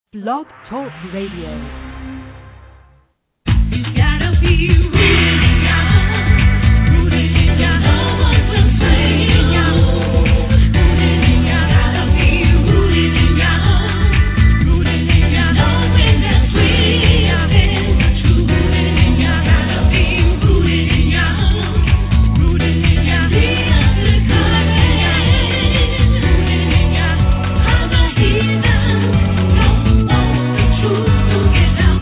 Blog Talk Radio. You gotta be rooted in God, rooted in God. No one will save you. Rooted in God, gotta be rooted in God, rooted in God. Knowing that we are in the truth. Rooted in God, gotta be rooted in God, rooted in God. We are the covenant, rooted in God. Other heathens don't want the truth to get out.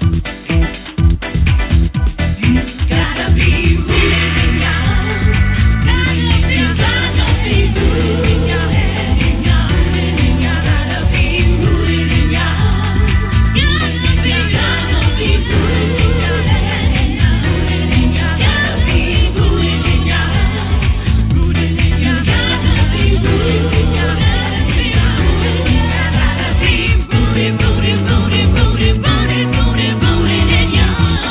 Gotta be rooted in God. Gotta be rooted in your head, in God. Gotta be rooted in God. Gotta be rooted in your head, in God. Gotta be rooted in God. Rooted in God. Gotta be rooted in your head, in God. Gotta be rooted, rooted, rooted, rooted, rooted, rooted, rooted in God.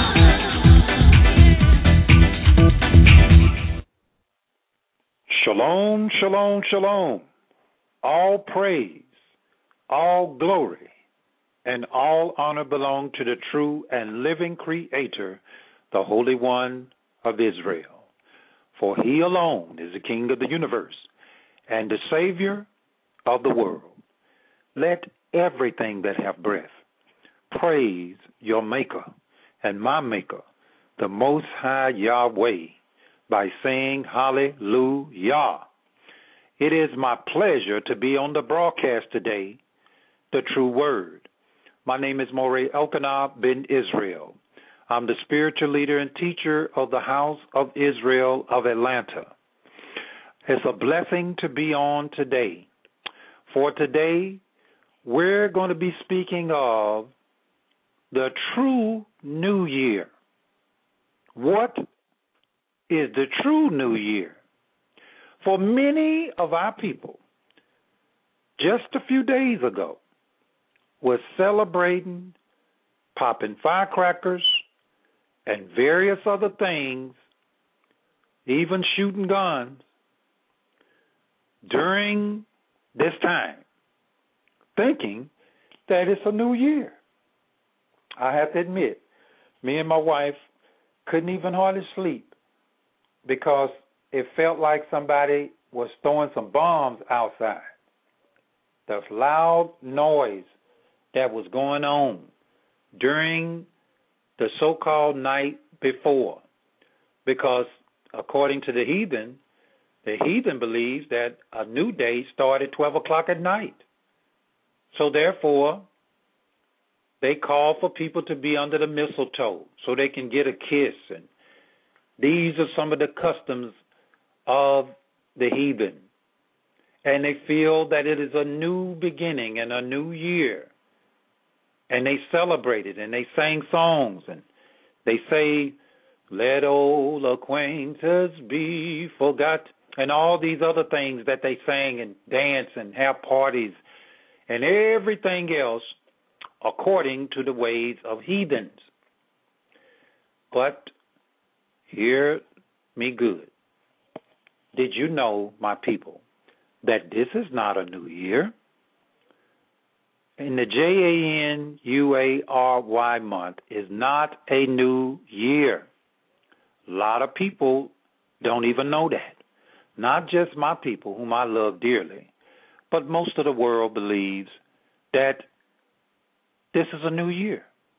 Shalom, shalom, shalom. All praise, all glory, and all honor belong to the true and living Creator, the Holy One of Israel. For He alone is the King of the universe and the Savior of the world. Let everything that have breath praise your Maker and my Maker, the Most High Yahweh, by saying hallelujah. It is my pleasure to be on the broadcast today, The True Word. My name is Morey Elkanah ben Israel. I'm the spiritual leader and teacher of the House of Israel of Atlanta. It's a blessing to be on today. For today, we're going to be speaking of the true new year. What is the true new year? For many of our people, just a few days ago, was celebrating, popping firecrackers, and various other things, even shooting guns, during this time, thinking that it's a new year. I have to admit, me and my wife couldn't even hardly sleep because it felt like somebody was throwing some bombs outside. The loud noise that was going on during the so-called night before, because according to the heathen believes that a new day started 12 o'clock at night. So therefore, they call for people to be under the mistletoe so they can get a kiss. And these are some of the customs of the heathen. And they feel that it is a new beginning and a new year. And they celebrate it and they sang songs and they say, let old acquaintance be forgot, and all these other things that they sang and dance and have parties and everything else according to the ways of heathens. But hear me good. Did you know, my people, that this is not a new year? And the January month is not a new year. A lot of people don't even know that. Not just my people, whom I love dearly, but most of the world believes that this is a new year.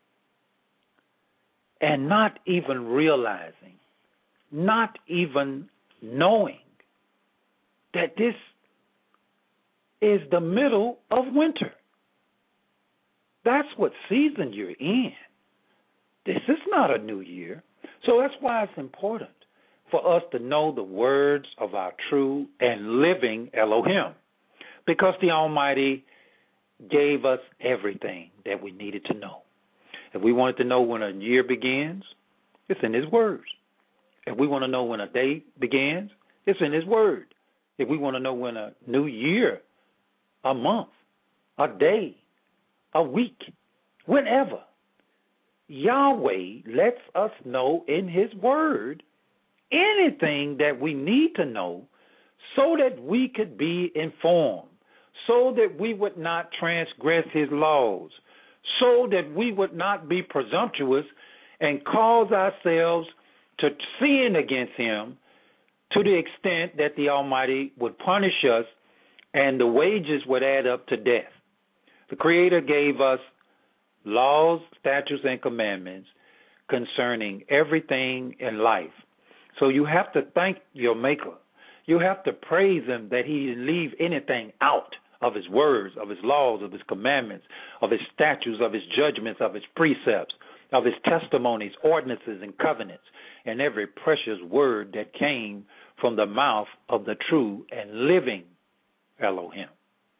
And not even realizing, not even knowing that this is the middle of winter. That's what season you're in. This is not a new year. So that's why it's important for us to know the words of our true and living Elohim, because the Almighty gave us everything that we needed to know. If we wanted to know when a year begins, it's in His words. If we want to know when a day begins, it's in His word. If we want to know when a new year, a month, a day, a week, whenever, Yahweh lets us know in His word anything that we need to know so that we could be informed, so that we would not transgress His laws, so that we would not be presumptuous and cause ourselves to sin against him to the extent that the Almighty would punish us and the wages would add up to death. The Creator gave us laws, statutes, and commandments concerning everything in life. So you have to thank your Maker. You have to praise him that he didn't leave anything out of his words, of his laws, of his commandments, of his statutes, of his judgments, of his precepts, of his testimonies, ordinances, and covenants, and every precious word that came from the mouth of the true and living Elohim.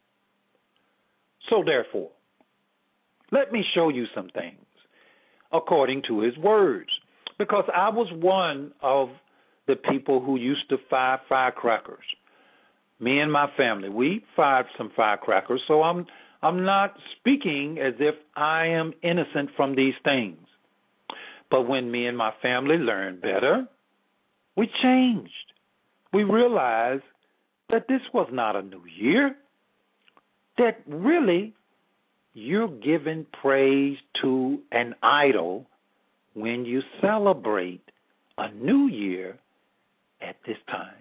So therefore, let me show you some things according to his words, because I was one of the people who used to fire firecrackers. Me and my family, we fired some firecrackers, so I'm not speaking as if I am innocent from these things. But when me and my family learned better, we changed. We realized that this was not a new year, that really you're giving praise to an idol when you celebrate a new year at this time.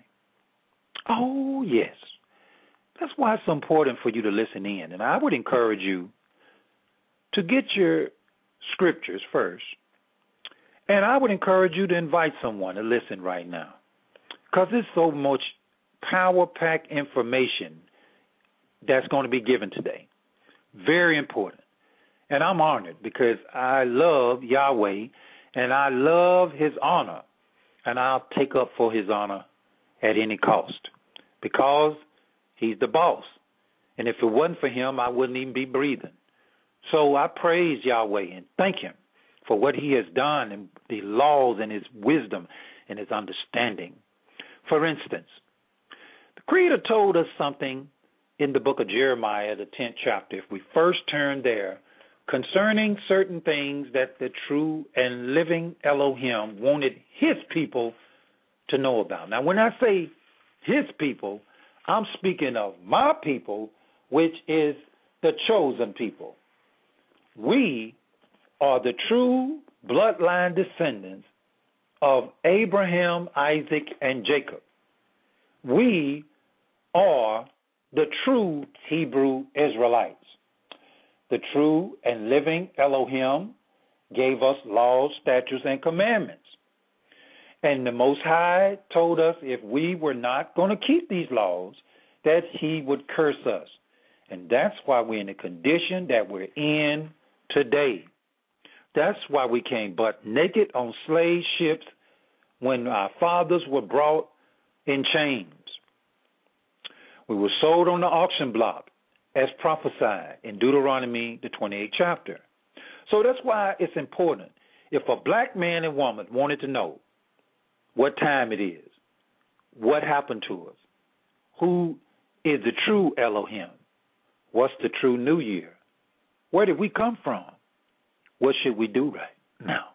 Oh, yes. That's why it's so important for you to listen in. And I would encourage you to get your scriptures first. And I would encourage you to invite someone to listen right now, because there's so much power-packed information that's going to be given today. Very important. And I'm honored because I love Yahweh and I love his honor. And I'll take up for his honor at any cost because he's the boss. And if it wasn't for him, I wouldn't even be breathing. So I praise Yahweh and thank him for what he has done and the laws and his wisdom and his understanding. For instance, the Creator told us something in the book of Jeremiah, the 10th chapter, if we first turn there, concerning certain things that the true and living Elohim wanted his people to know about. Now, when I say his people, I'm speaking of my people, which is the chosen people. We are the true bloodline descendants of Abraham, Isaac, and Jacob. We are the true Hebrew Israelites. The true and living Elohim gave us laws, statutes, and commandments. And the Most High told us if we were not going to keep these laws, that he would curse us. And that's why we're in the condition that we're in today. That's why we came butt naked on slave ships when our fathers were brought in chains. We were sold on the auction block as prophesied in Deuteronomy, the 28th chapter. So that's why it's important. If a black man and woman wanted to know what time it is, what happened to us, who is the true Elohim, what's the true New Year, where did we come from, what should we do right now?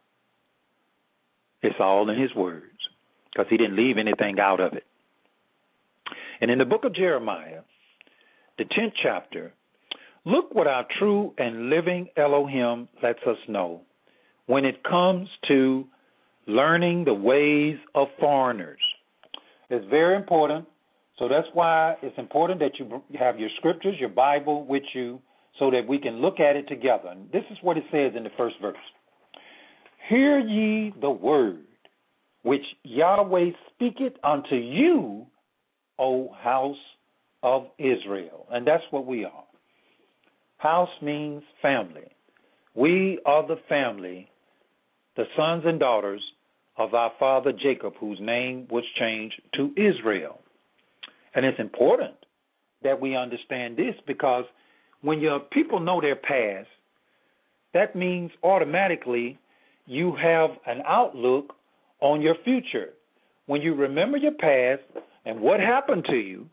It's all in his words, because he didn't leave anything out of it. And in the book of Jeremiah, the 10th chapter, look what our true and living Elohim lets us know when it comes to learning the ways of foreigners. It's very important. So that's why it's important that you have your scriptures, your Bible with you, so that we can look at it together. And this is what it says in the first verse. Hear ye the word which Yahweh speaketh unto you, O house of Israel. And that's what we are. House means family. We are the family, the sons and daughters of our father Jacob, whose name was changed to Israel. And it's important that we understand this, because when your people know their past, that means automatically you have an outlook on your future. When you remember your past and what happened to you,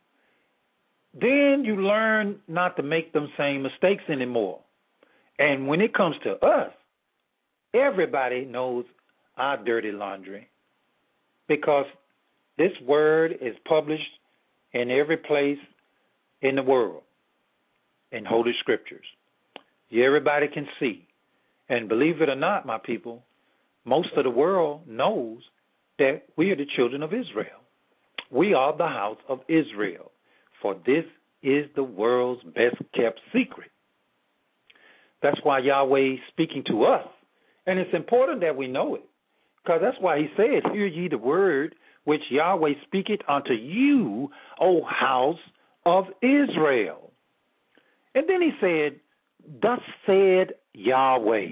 then you learn not to make them same mistakes anymore. And when it comes to us, everybody knows our dirty laundry, because this word is published in every place in the world in Holy Scriptures. everybody can see. And believe it or not, my people, most of the world knows that we are the children of Israel. We are the house of Israel, for this is the world's best-kept secret. That's why Yahweh is speaking to us, and it's important that we know it, because that's why he said, hear ye the word which Yahweh speaketh unto you, O house of Israel. And then he said, thus said Yahweh,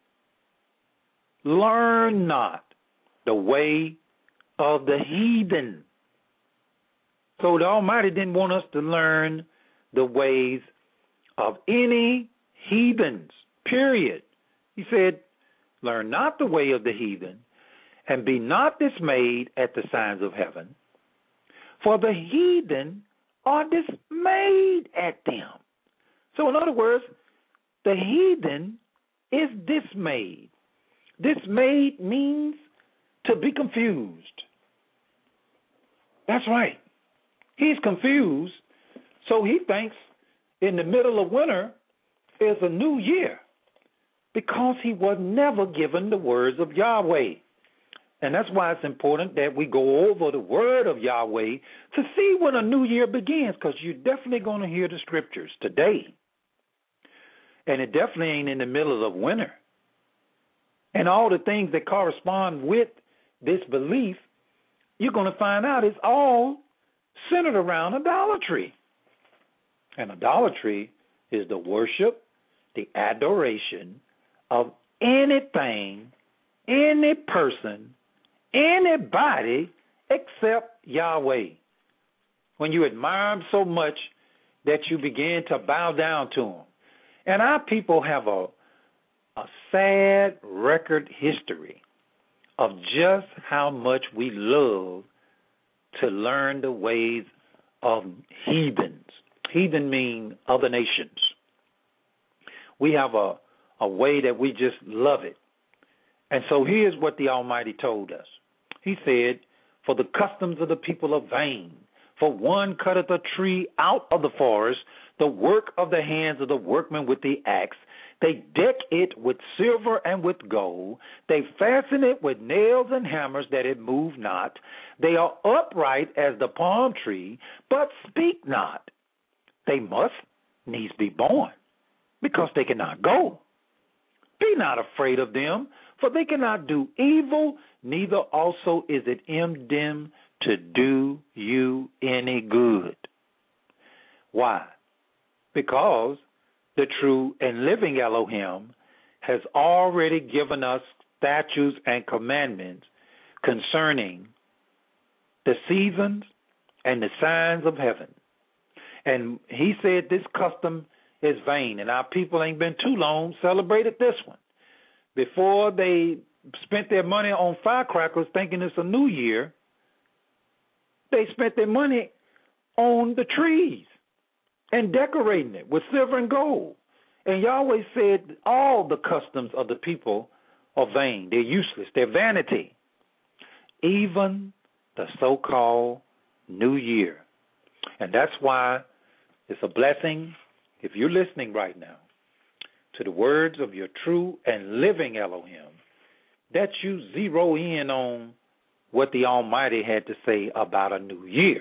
learn not the way of the heathen. So the Almighty didn't want us to learn the ways of any heathens, period. He said, learn not the way of the heathen, and be not dismayed at the signs of heaven, for the heathen are dismayed at them. So in other words, the heathen is dismayed. Dismayed means to be confused. That's right. He's confused, so he thinks in the middle of winter is a new year because he was never given the words of Yahweh. And that's why it's important that we go over the word of Yahweh to see when a new year begins, because you're definitely going to hear the scriptures today. And it definitely ain't in the middle of winter. And all the things that correspond with this belief, you're going to find out it's all centered around idolatry. And idolatry is the worship, the adoration of anything, any person, anybody except Yahweh. When you admire him so much that you begin to bow down to him. And our people have a sad record history of just how much we love to learn the ways of heathens. Heathen mean other nations. We have a way that we just love it. And so here's what the Almighty told us. He said, for the customs of the people are vain. For one cutteth a tree out of the forest, the work of the hands of the workmen with the axe. They deck it with silver and with gold. They fasten it with nails and hammers that it move not. They are upright as the palm tree, but speak not. They must needs be born, because they cannot go. Be not afraid of them, for they cannot do evil, neither also is it in them to do you any good. Why? Because the true and living Elohim has already given us statutes and commandments concerning the seasons and the signs of heaven. And he said this custom is vain, and our people ain't been too long celebrated this one. Before they spent their money on firecrackers thinking it's a new year, they spent their money on the trees and decorating it with silver and gold. And Yahweh said all the customs of the people are vain. They're useless. They're vanity. Even the so-called New Year. And that's why it's a blessing, if you're listening right now, to the words of your true and living Elohim, that you zero in on what the Almighty had to say about a new year.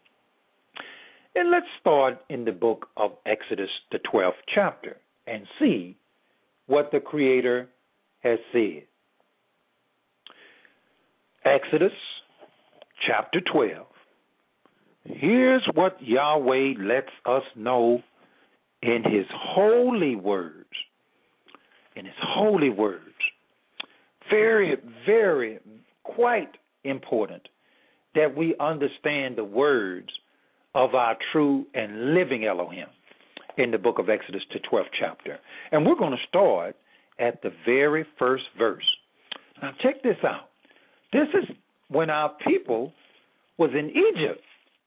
And let's start in the book of Exodus, the 12th chapter, and see what the Creator has said. Exodus, chapter 12. Here's what Yahweh lets us know in his holy words. In his holy words. Very, very, quite important that we understand the words of our true and living Elohim in the book of Exodus, the 12th chapter. And we're going to start at the very first verse. Now check this out. This is when our people was in Egypt.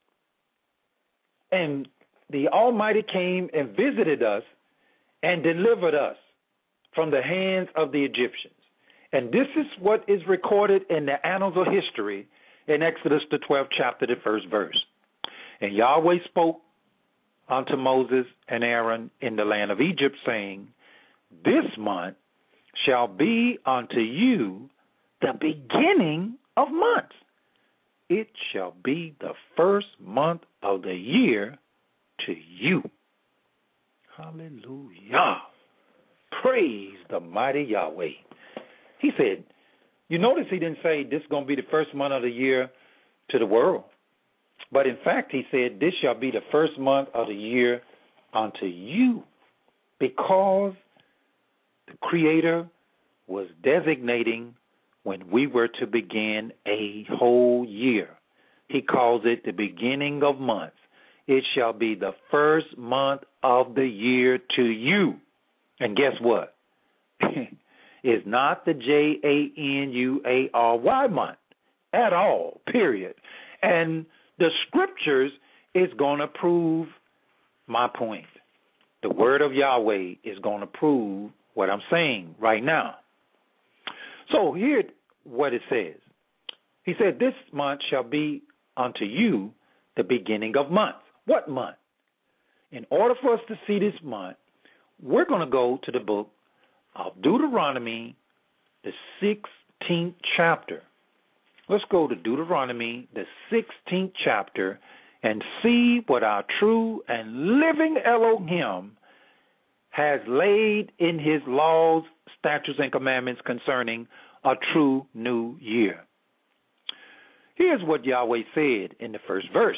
And the Almighty came and visited us and delivered us from the hands of the Egyptians. And this is what is recorded in the annals of history in Exodus, the 12th chapter, the first verse. And Yahweh spoke unto Moses and Aaron in the land of Egypt, saying, this month shall be unto you the beginning of months. It shall be the first month of the year to you. Hallelujah. Praise the mighty Yahweh. He said, you notice he didn't say this is going to be the first month of the year to the world. But in fact, he said, this shall be the first month of the year unto you, because the Creator was designating when we were to begin a whole year. He calls it the beginning of months. It shall be the first month of the year to you. And guess what? It's not the January month at all, period. And the scriptures is going to prove my point. The word of Yahweh is going to prove what I'm saying right now. So here's what it says. He said, this month shall be unto you the beginning of months. What month? In order for us to see this month, we're going to go to the book of Deuteronomy, the 16th chapter. Let's go to Deuteronomy, the 16th chapter, and see what our true and living Elohim has laid in his laws, statutes, and commandments concerning a true new year. Here's what Yahweh said in the first verse.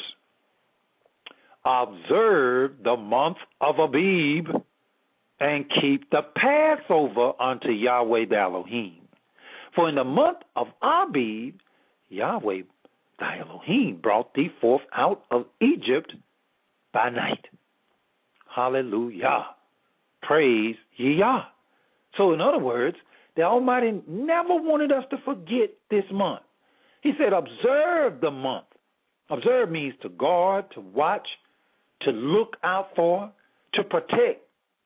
Observe the month of Abib and keep the Passover unto Yahweh the Elohim. For in the month of Abib, Yahweh thy Elohim brought thee forth out of Egypt by night. Hallelujah. Praise ye Yah. So in other words, the Almighty never wanted us to forget this month. He said, observe the month. Observe means to guard, to watch, to look out for, to protect.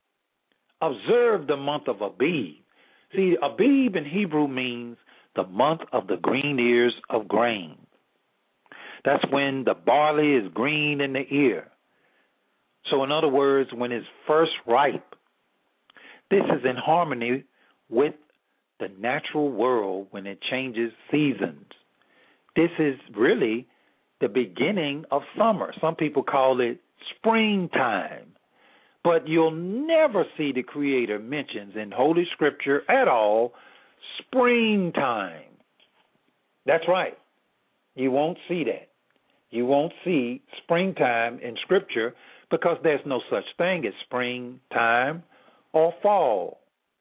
Observe the month of Abib. See, Abib in Hebrew means the month of the green ears of grain. That's when the barley is green in the ear. So in other words, when it's first ripe. This is in harmony with the natural world when it changes seasons. This is really the beginning of summer. Some people call it springtime. But you'll never see the Creator mentions in Holy Scripture at all springtime. That's right. You won't see that. You won't see springtime in Scripture because there's no such thing as springtime or fall.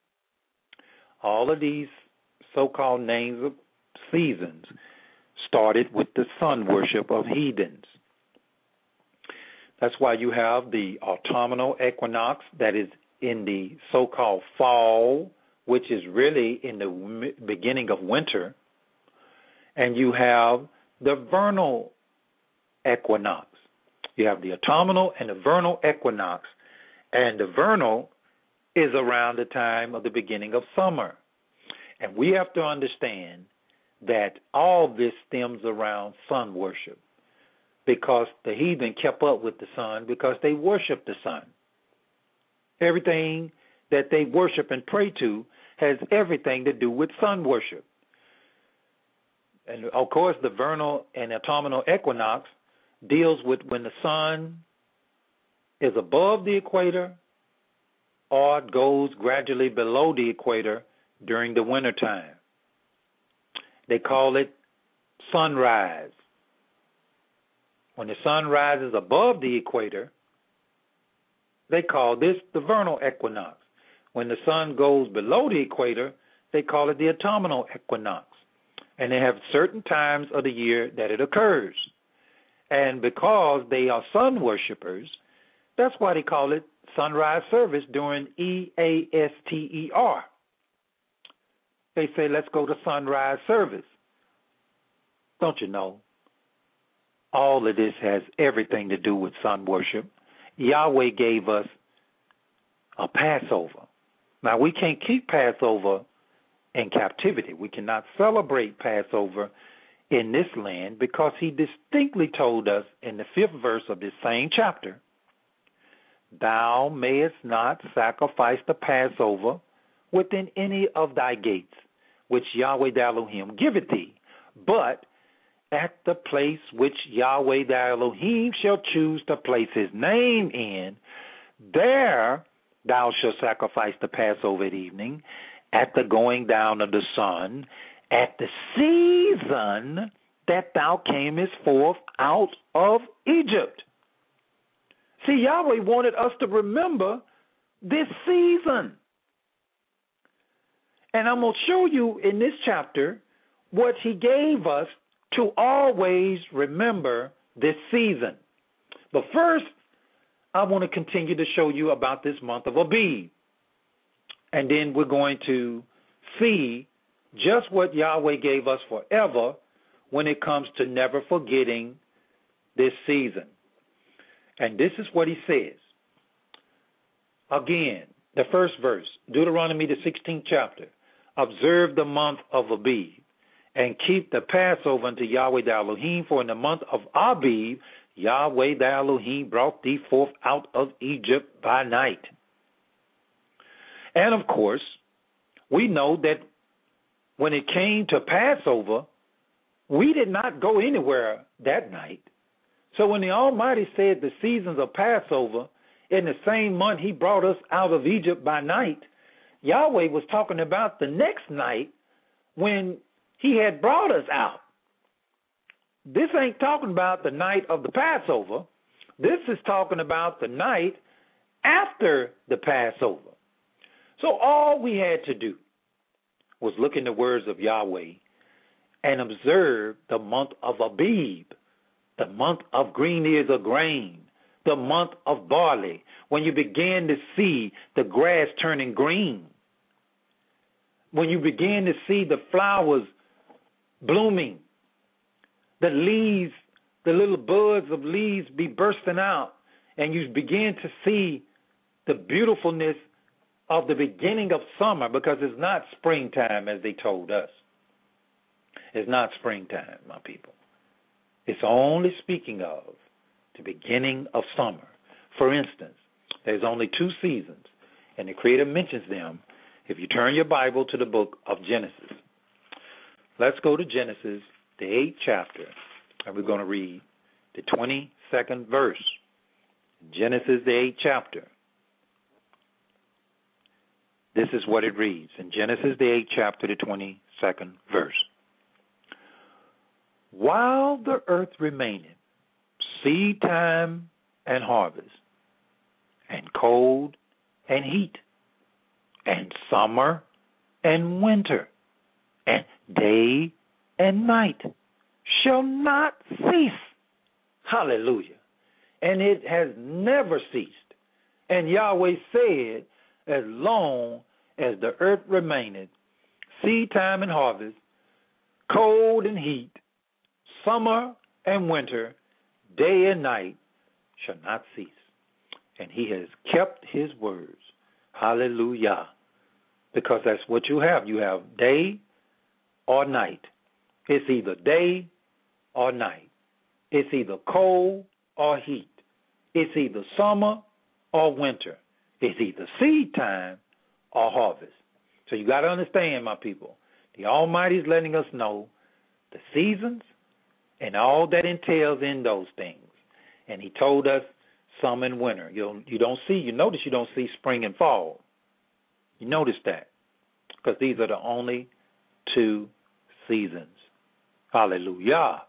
All of these so-called names of seasons started with the sun worship of heathens. That's why you have the autumnal equinox that is in the so-called fall, which is really in the beginning of winter. And you have the vernal equinox. You have the autumnal and the vernal equinox. And the vernal is around the time of the beginning of summer. And we have to understand that all this stems around sun worship, because the heathen kept up with the sun because they worship the sun. Everything that they worship and pray to has everything to do with sun worship. And, of course, the vernal and autumnal equinox deals with when the sun is above the equator or goes gradually below the equator during the wintertime. They call it sunrise. When the sun rises above the equator, they call this the vernal equinox. When the sun goes below the equator, they call it the autumnal equinox. And they have certain times of the year that it occurs. And because they are sun worshipers, that's why they call it sunrise service during EASTER. They say, let's go to sunrise service. Don't you know? All of this has everything to do with sun worship. Yahweh gave us a Passover. Now, we can't keep Passover in captivity. We cannot celebrate Passover in this land because he distinctly told us in the 5th verse of this same chapter thou mayest not sacrifice the Passover within any of thy gates, which Yahweh thy Elohim giveth thee, but at the place which Yahweh thy Elohim shall choose to place his name in, there thou shalt sacrifice the Passover at evening, at the going down of the sun, at the season that thou camest forth out of Egypt. See, Yahweh wanted us to remember this season. And I'm going to show you in this chapter what he gave us to always remember this season. But first, I want to continue to show you about this month of Abib. And then we're going to see just what Yahweh gave us forever when it comes to never forgetting this season. And this is what he says. Again, the first verse, Deuteronomy the 16th chapter. Observe the month of Abib and keep the Passover unto Yahweh thy Elohim, for in the month of Abib Yahweh thy Elohim brought thee forth out of Egypt by night. And of course, we know that when it came to Passover, we did not go anywhere that night. So when the Almighty said the seasons of Passover, in the same month he brought us out of Egypt by night, Yahweh was talking about the next night when he had brought us out. This ain't talking about the night of the Passover. This is talking about the night after the Passover. So all we had to do was look in the words of Yahweh and observe the month of Abib, the month of green ears of grain, the month of barley, when you begin to see the grass turning green, when you begin to see the flowers blooming, the leaves, the little buds of leaves be bursting out, and you begin to see the beautifulness of the beginning of summer, because it's not springtime as they told us. It's not springtime, my people. It's only speaking of the beginning of summer. For instance, there's only 2 seasons, and the Creator mentions them if you turn your Bible to the book of Genesis. Let's go to Genesis, the 8th chapter, and we're going to read the 22nd verse. Genesis, the 8th chapter. This is what it reads in Genesis, the 8th chapter, the 22nd verse. While the earth remaineth, seed time and harvest, and cold and heat, and summer and winter, and day and night shall not cease. Hallelujah. And it has never ceased. And Yahweh said, as long as the earth remaineth, seed time and harvest, cold and heat, summer and winter, day and night shall not cease. And he has kept his words. Hallelujah. Because that's what you have. You have day or night. It's either day or night. It's either cold or heat. It's either summer or winter. It's either seed time or harvest. So you got to understand, my people, the Almighty is letting us know the seasons and all that entails in those things. And he told us summer and winter. You notice you don't see spring and fall. You notice that, because these are the only 2 seasons. Hallelujah.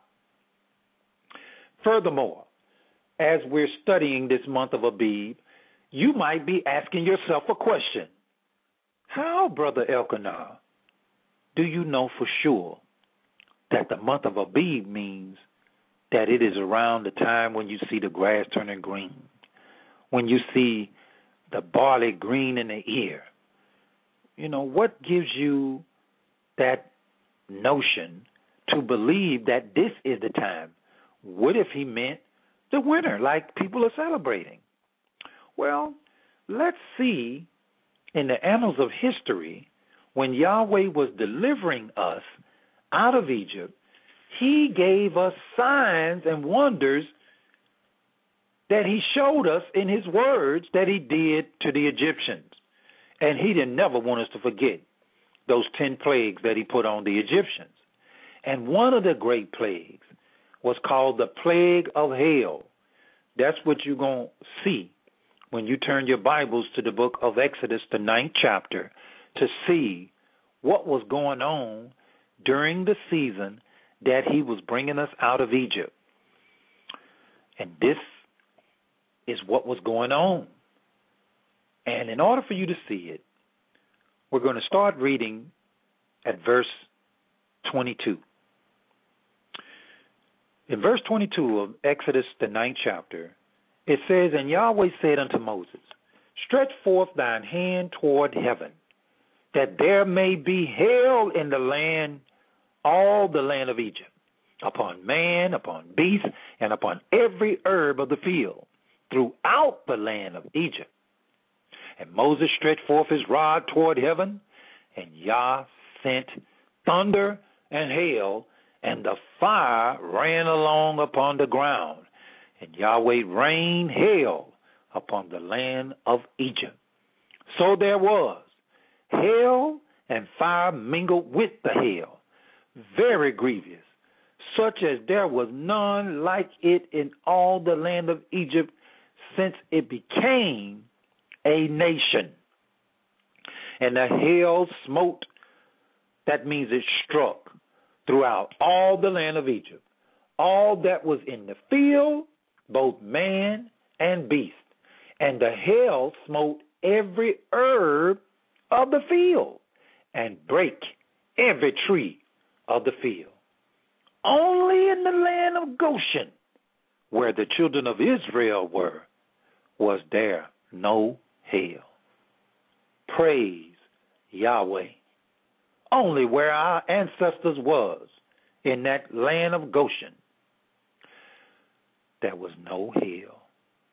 Furthermore, as we're studying this month of Abib, you might be asking yourself a question. How, Brother Elkanah, do you know for sure that the month of Abib means that it is around the time when you see the grass turning green, when you see the barley green in the ear? You know, what gives you that notion to believe that this is the time? What if he meant the winter, like people are celebrating? Well, let's see in the annals of history, when Yahweh was delivering us out of Egypt, he gave us signs and wonders that he showed us in his words that he did to the Egyptians. And he didn't never want us to forget those 10 plagues that he put on the Egyptians. And one of the great plagues was called the plague of hail. That's what you're going to see when you turn your Bibles to the book of Exodus, the 9th chapter, to see what was going on during the season that he was bringing us out of Egypt. And this is what was going on. And in order for you to see it, we're going to start reading at verse 22. In verse 22 of Exodus, the 9th chapter, it says, And Yahweh said unto Moses, Stretch forth thine hand toward heaven, that there may be hail in the land, all the land of Egypt, upon man, upon beast, and upon every herb of the field, throughout the land of Egypt. And Moses stretched forth his rod toward heaven, and Yah sent thunder and hail, and the fire ran along upon the ground, and Yahweh rained hail upon the land of Egypt. So there was hail and fire mingled with the hail, very grievous, such as there was none like it in all the land of Egypt since it became a nation. And the hail smote, that means it struck, throughout all the land of Egypt, all that was in the field, both man and beast. And the hail smote every herb of the field, and brake every tree of the field. Only in the land of Goshen, where the children of Israel were, was there no hail. Praise Yahweh. Only where our ancestors was, in that land of Goshen, there was no hail.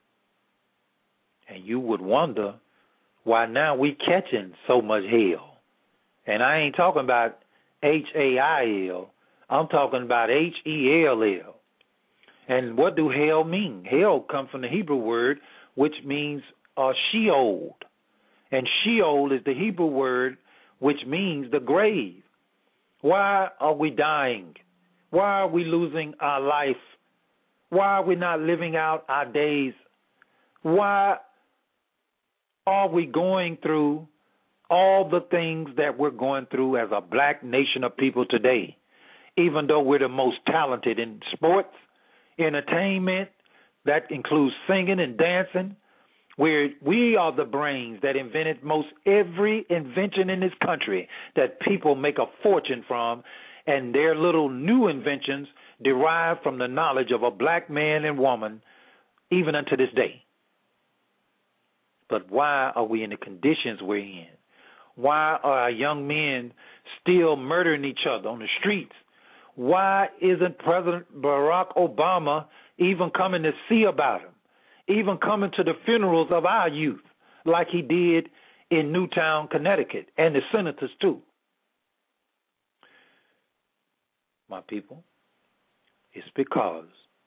And you would wonder why now we catching so much hail. And I ain't talking about H-A-I-L. I'm talking about H-E-L-L. And what do hail mean? Hail comes from the Hebrew word, which means Sheol. And Sheol is the Hebrew word which means the grave. Why are we dying? Why are we losing our life? Why are we not living out our days? Why are we going through all the things that we're going through as a black nation of people today? Even though we're the most talented in sports, entertainment, that includes singing and dancing, we are the brains that invented most every invention in this country that people make a fortune from, and their little new inventions derive from the knowledge of a black man and woman even unto this day. But why are we in the conditions we're in? Why are our young men still murdering each other on the streets? Why isn't President Barack Obama even coming to see about him? Even coming to the funerals of our youth, like he did in Newtown, Connecticut, and the senators too. My people, it's because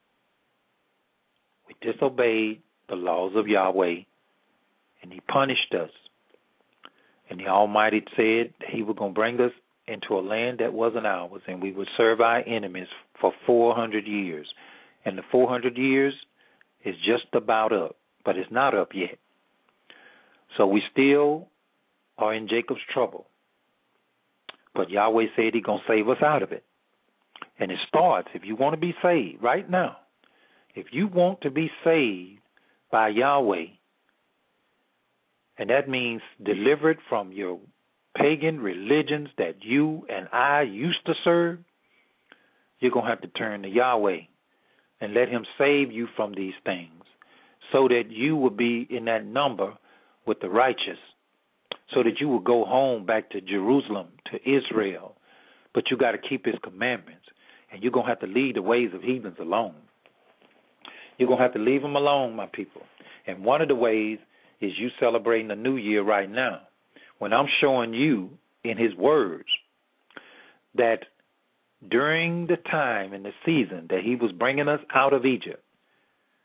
we disobeyed the laws of Yahweh, and he punished us. And the Almighty said he was going to bring us into a land that wasn't ours, and we would serve our enemies for 400 years. And the 400 years is just about up, but it's not up yet. So we still are in Jacob's trouble. But Yahweh said he's going to save us out of it. And it starts, if you want to be saved right now, if you want to be saved by Yahweh, and that means delivered from your pagan religions that you and I used to serve, you're going to have to turn to Yahweh and let him save you from these things so that you will be in that number with the righteous, so that you will go home back to Jerusalem, to Israel. But you got to keep his commandments, and you're going to have to leave the ways of heathens alone. You're going to have to leave them alone, my people. And one of the ways is you celebrating the new year right now, when I'm showing you in his words that during the time and the season that he was bringing us out of Egypt,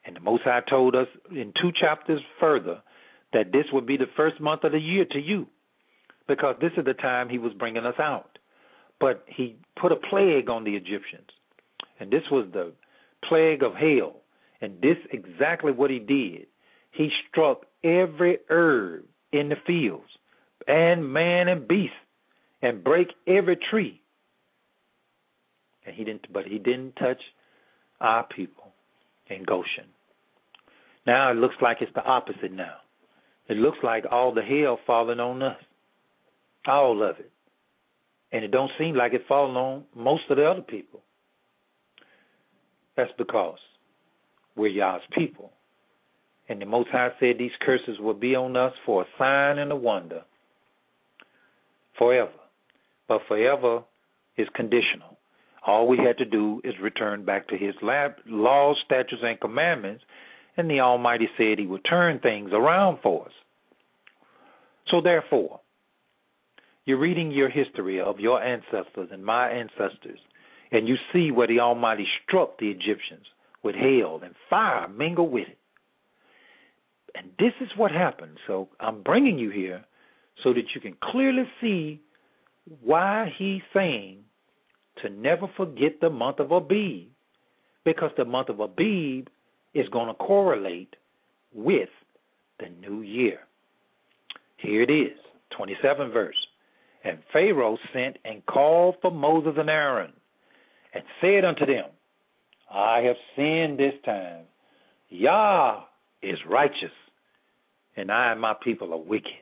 And the Most High told us in 2 chapters further that this would be the first month of the year to you, because this is the time he was bringing us out. But he put a plague on the Egyptians, and this was the plague of hail. And this exactly what he did. He struck every herb in the fields, and man and beast, and break every tree. And he didn't touch our people in Goshen. Now it looks like it's the opposite now. It looks like all the hail falling on us, all of it. And it don't seem like it falling on most of the other people. That's because we're Yah's people. And the Most High said these curses will be on us for a sign and a wonder forever. But forever is conditional. All we had to do is return back to his laws, statutes, and commandments, and the Almighty said he would turn things around for us. So therefore, you're reading your history of your ancestors and my ancestors, and you see where the Almighty struck the Egyptians with hail and fire mingled with it. And this is what happened. So I'm bringing you here so that you can clearly see why he's saying to never forget the month of Abib, because the month of Abib is going to correlate with the new year. Here it is, 27th verse. And Pharaoh sent and called for Moses and Aaron and said unto them, I have sinned this time. Yah is righteous, and I and my people are wicked.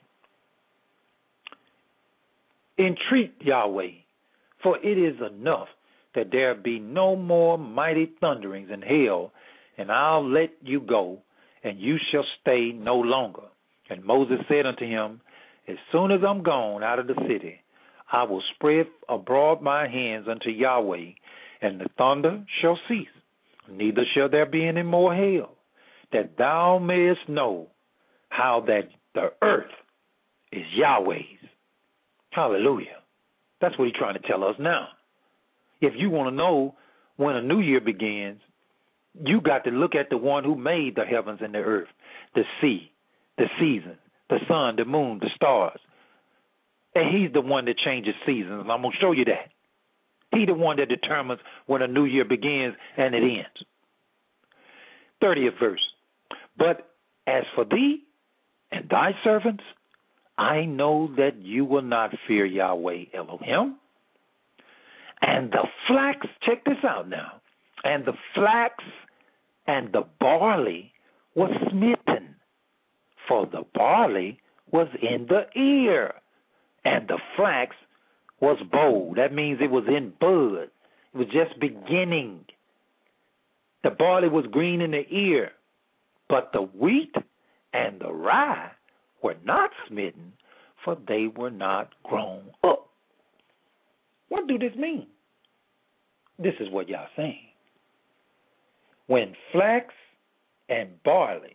Entreat Yahweh, for it is enough that there be no more mighty thunderings and hail, and I'll let you go, and you shall stay no longer. And Moses said unto him, as soon as I'm gone out of the city, I will spread abroad my hands unto Yahweh, and the thunder shall cease, neither shall there be any more hail, that thou mayest know how that the earth is Yahweh's. Hallelujah. That's what he's trying to tell us now. If you want to know when a new year begins, you got to look at the one who made the heavens and the earth, the sea, the seasons, the sun, the moon, the stars. And he's the one that changes seasons, and I'm going to show you that. He's the one that determines when a new year begins and it ends. 30th verse. But as for thee and thy servants, I know that you will not fear Yahweh Elohim. And the flax, check this out now, and the flax and the barley was smitten, for the barley was in the ear, and the flax was bold. That means it was in bud. It was just beginning. The barley was green in the ear, but the wheat and the rye were not smitten, for they were not grown up. What do this mean? This is what y'all saying. When flax and barley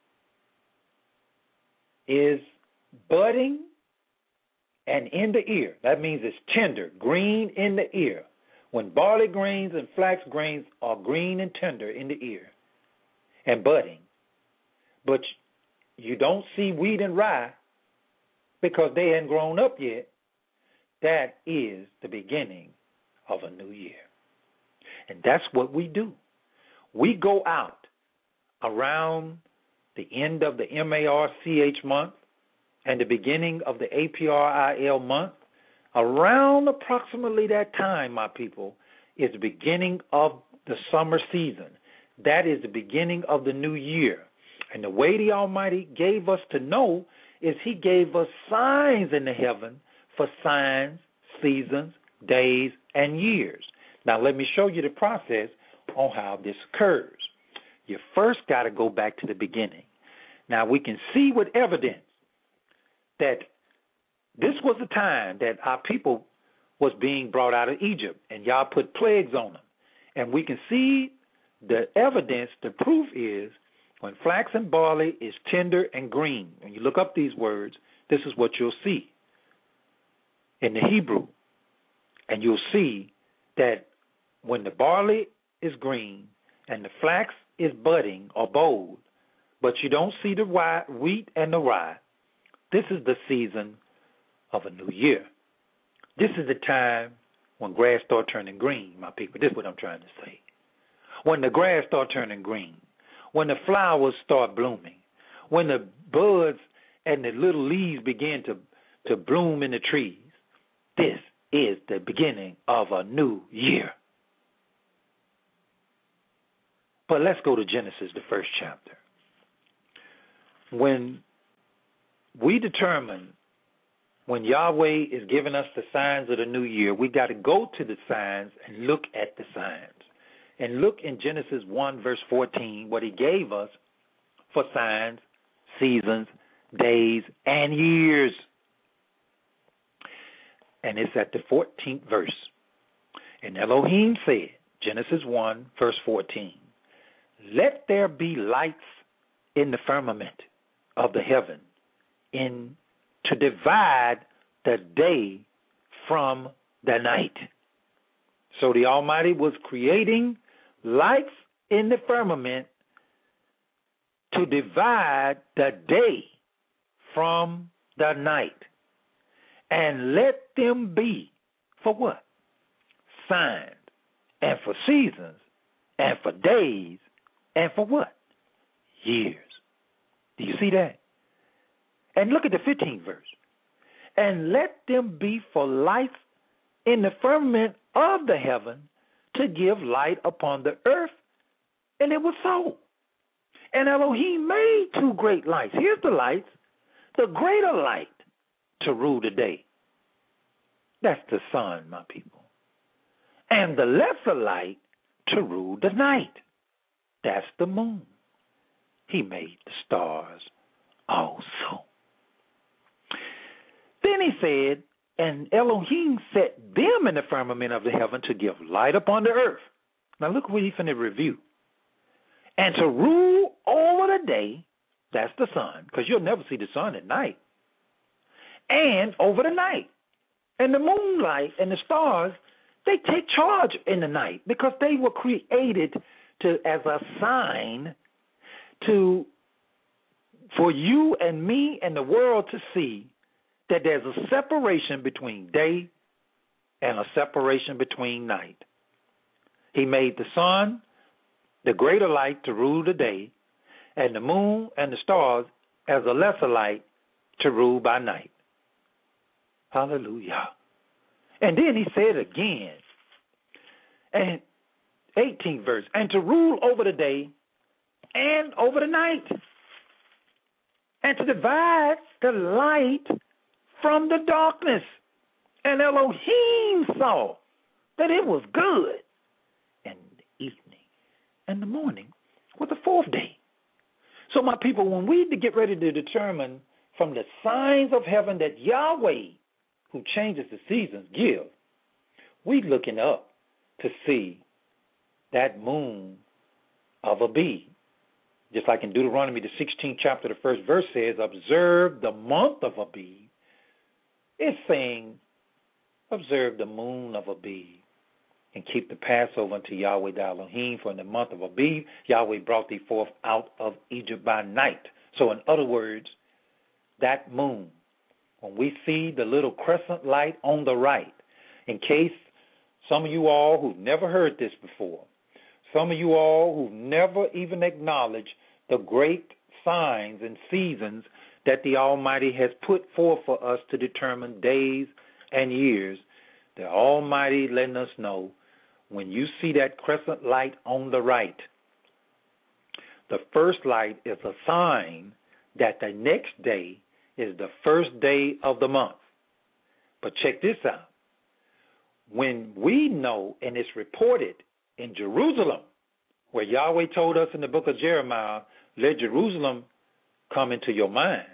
is budding and in the ear, that means it's tender, green in the ear. When barley grains and flax grains are green and tender in the ear and budding, but you don't see wheat and rye because they hadn't grown up yet, that is the beginning of a new year. And that's what we do. We go out around the end of the MARCH month and the beginning of the APRIL month. Around approximately that time, my people, is the beginning of the summer season. That is the beginning of the new year. And the way the Almighty gave us to know is he gave us signs in the heaven for signs, seasons, days, and years. Now, let me show you the process on how this occurs. You first got to go back to the beginning. Now, we can see with evidence that this was the time that our people was being brought out of Egypt, and y'all put plagues on them. And we can see the evidence, the proof is when flax and barley is tender and green. When you look up these words, this is what you'll see in the Hebrew. And you'll see that when the barley is green and the flax is budding or bold, but you don't see the wheat and the rye, this is the season of a new year. This is the time when grass start turning green, my people. This is what I'm trying to say. When the grass start turning green, when the flowers start blooming, when the buds and the little leaves begin to bloom in the trees, this is the beginning of a new year. But let's go to Genesis, the first chapter. When we determine when Yahweh is giving us the signs of the new year, we got to go to the signs and look at the signs. And look in Genesis 1, verse 14, what he gave us for signs, seasons, days, and years. And it's at the 14th verse. And Elohim said, Genesis 1, verse 14, let there be lights in the firmament of the heaven to divide the day from the night. So the Almighty was creating lights in the firmament to divide the day from the night. And let them be for what? Signs, and for seasons, and for days, and for what? Years. Do you see that? And look at the 15th verse. And let them be for lights in the firmament of the heaven to give light upon the earth. And it was so. And Elohim made two great lights. Here's the lights. The greater light to rule the day. That's the sun, my people. And the lesser light to rule the night. That's the moon. He made the stars also. Then he said, and Elohim set them in the firmament of the heaven to give light upon the earth. Now look what he's going to review. And to rule over the day, that's the sun, because you'll never see the sun at night. And over the night. And the moonlight and the stars, they take charge in the night because they were created as a sign for you and me and the world to see that there's a separation between day and a separation between night. He made the sun, the greater light, to rule the day, and the moon and the stars as a lesser light to rule by night. Hallelujah. And then he said again, and 18th verse, and to rule over the day and over the night, and to divide the light from the darkness. And Elohim saw that it was good. And the evening and the morning was the fourth day. So my people, when we get ready to determine from the signs of heaven that Yahweh, who changes the seasons, give, we looking up to see that moon of a bee. Just like in Deuteronomy, the 16th chapter, the first verse says, observe the month of a bee. It's saying, observe the moon of Abib and keep the Passover unto Yahweh thy Elohim, for in the month of Abib, Yahweh brought thee forth out of Egypt by night. So in other words, that moon, when we see the little crescent light on the right, in case some of you all who've never heard this before, some of you all who've never even acknowledged the great signs and seasons that the Almighty has put forth for us to determine days and years, the Almighty letting us know when you see that crescent light on the right, the first light is a sign that the next day is the first day of the month. But check this out. When we know, and it's reported in Jerusalem, where Yahweh told us in the book of Jeremiah, let Jerusalem come into your mind.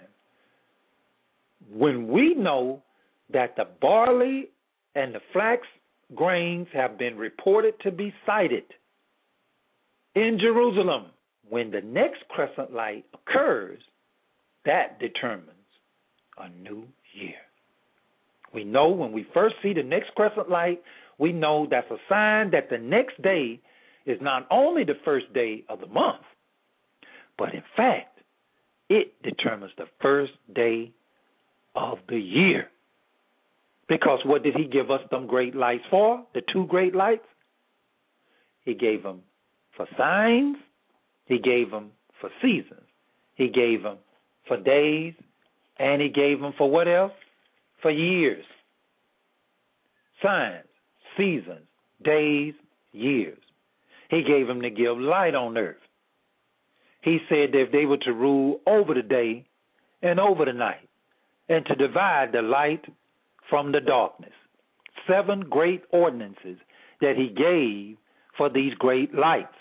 When we know that the barley and the flax grains have been reported to be sighted in Jerusalem, when the next crescent light occurs, that determines a new year. We know when we first see the next crescent light, we know that's a sign that the next day is not only the first day of the month, but in fact, it determines the first day of the year. Because what did he give us them great lights for? The two great lights? He gave them for signs. He gave them for seasons. He gave them for days. And he gave them for what else? For years. Signs, seasons, days, years. He gave them to give light on earth. He said that if they were to rule over the day and over the night, and to divide the light from the darkness. 7 great ordinances that he gave for these great lights.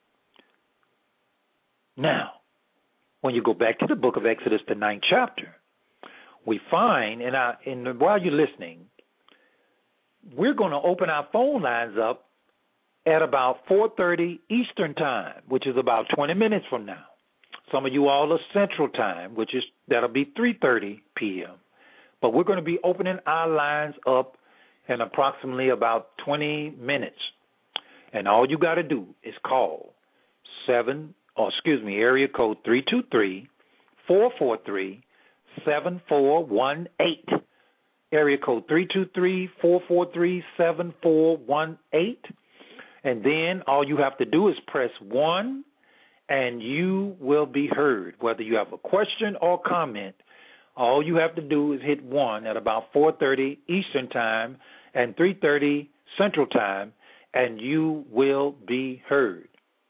Now, when you go back to the book of Exodus, the 9th chapter, we find, and while you're listening, we're going to open our phone lines up at about 4:30 Eastern Time, which is about 20 minutes from now. Some of you all are Central Time, that'll be 3:30 p.m. But we're going to be opening our lines up in approximately about 20 minutes. And all you got to do is call area code 323-443-7418. Area code 323-443-7418. And then all you have to do is press 1, and you will be heard. Whether you have a question or comment, all you have to do is hit 1 at about 4:30 Eastern Time and 3:30 Central Time, and you will be heard.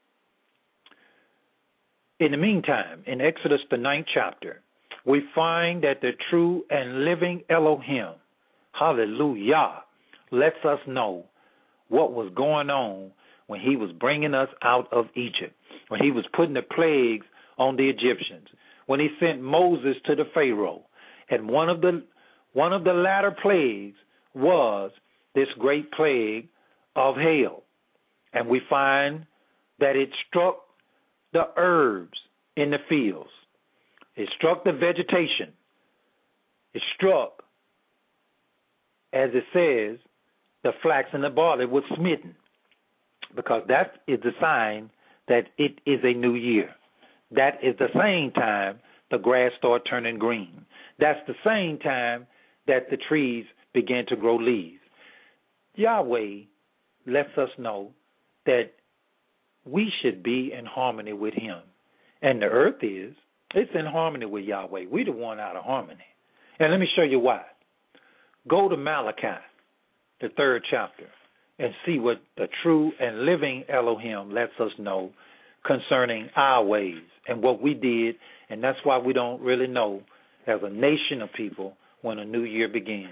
In the meantime, in Exodus, the 9th chapter, we find that the true and living Elohim, hallelujah, lets us know what was going on when he was bringing us out of Egypt, when he was putting the plagues on the Egyptians, when he sent Moses to the Pharaoh. And one of the latter plagues was this great plague of hail. And we find that it struck the herbs in the fields. It struck the vegetation. It struck, as it says, the flax and the barley was smitten, because that is the sign that it is a new year. That is the same time the grass started turning green. That's the same time that the trees began to grow leaves. Yahweh lets us know that we should be in harmony with him. And the earth it's in harmony with Yahweh. We're the one out of harmony. And let me show you why. Go to Malachi, the 3rd chapter, and see what the true and living Elohim lets us know concerning our ways and what we did. And that's why we don't really know, as a nation of people, when a new year begins.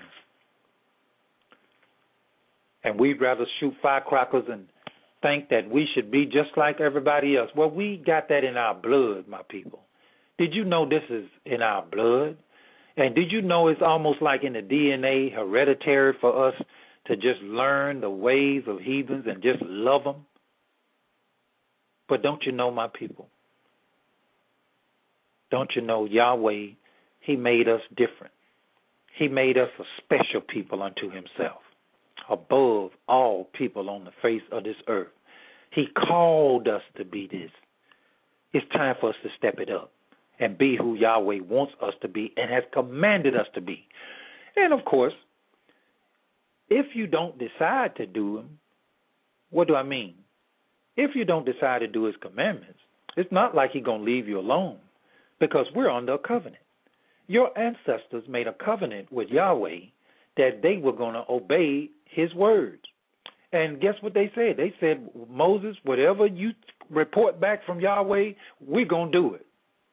And we'd rather shoot firecrackers and think that we should be just like everybody else. Well, we got that in our blood, my people. Did you know this is in our blood? And did you know it's almost like in the DNA, hereditary for us to just learn the ways of heathens and just love them? But don't you know, my people? Don't you know Yahweh, he made us different. He made us a special people unto himself, above all people on the face of this earth. He called us to be this. It's time for us to step it up and be who Yahweh wants us to be and has commanded us to be. And, of course, if you don't decide to do them, what do I mean? If you don't decide to do his commandments, it's not like he's going to leave you alone, because we're under a covenant. Your ancestors made a covenant with Yahweh that they were going to obey his words. And guess what they said? They said, Moses, whatever you report back from Yahweh, we're going to do it.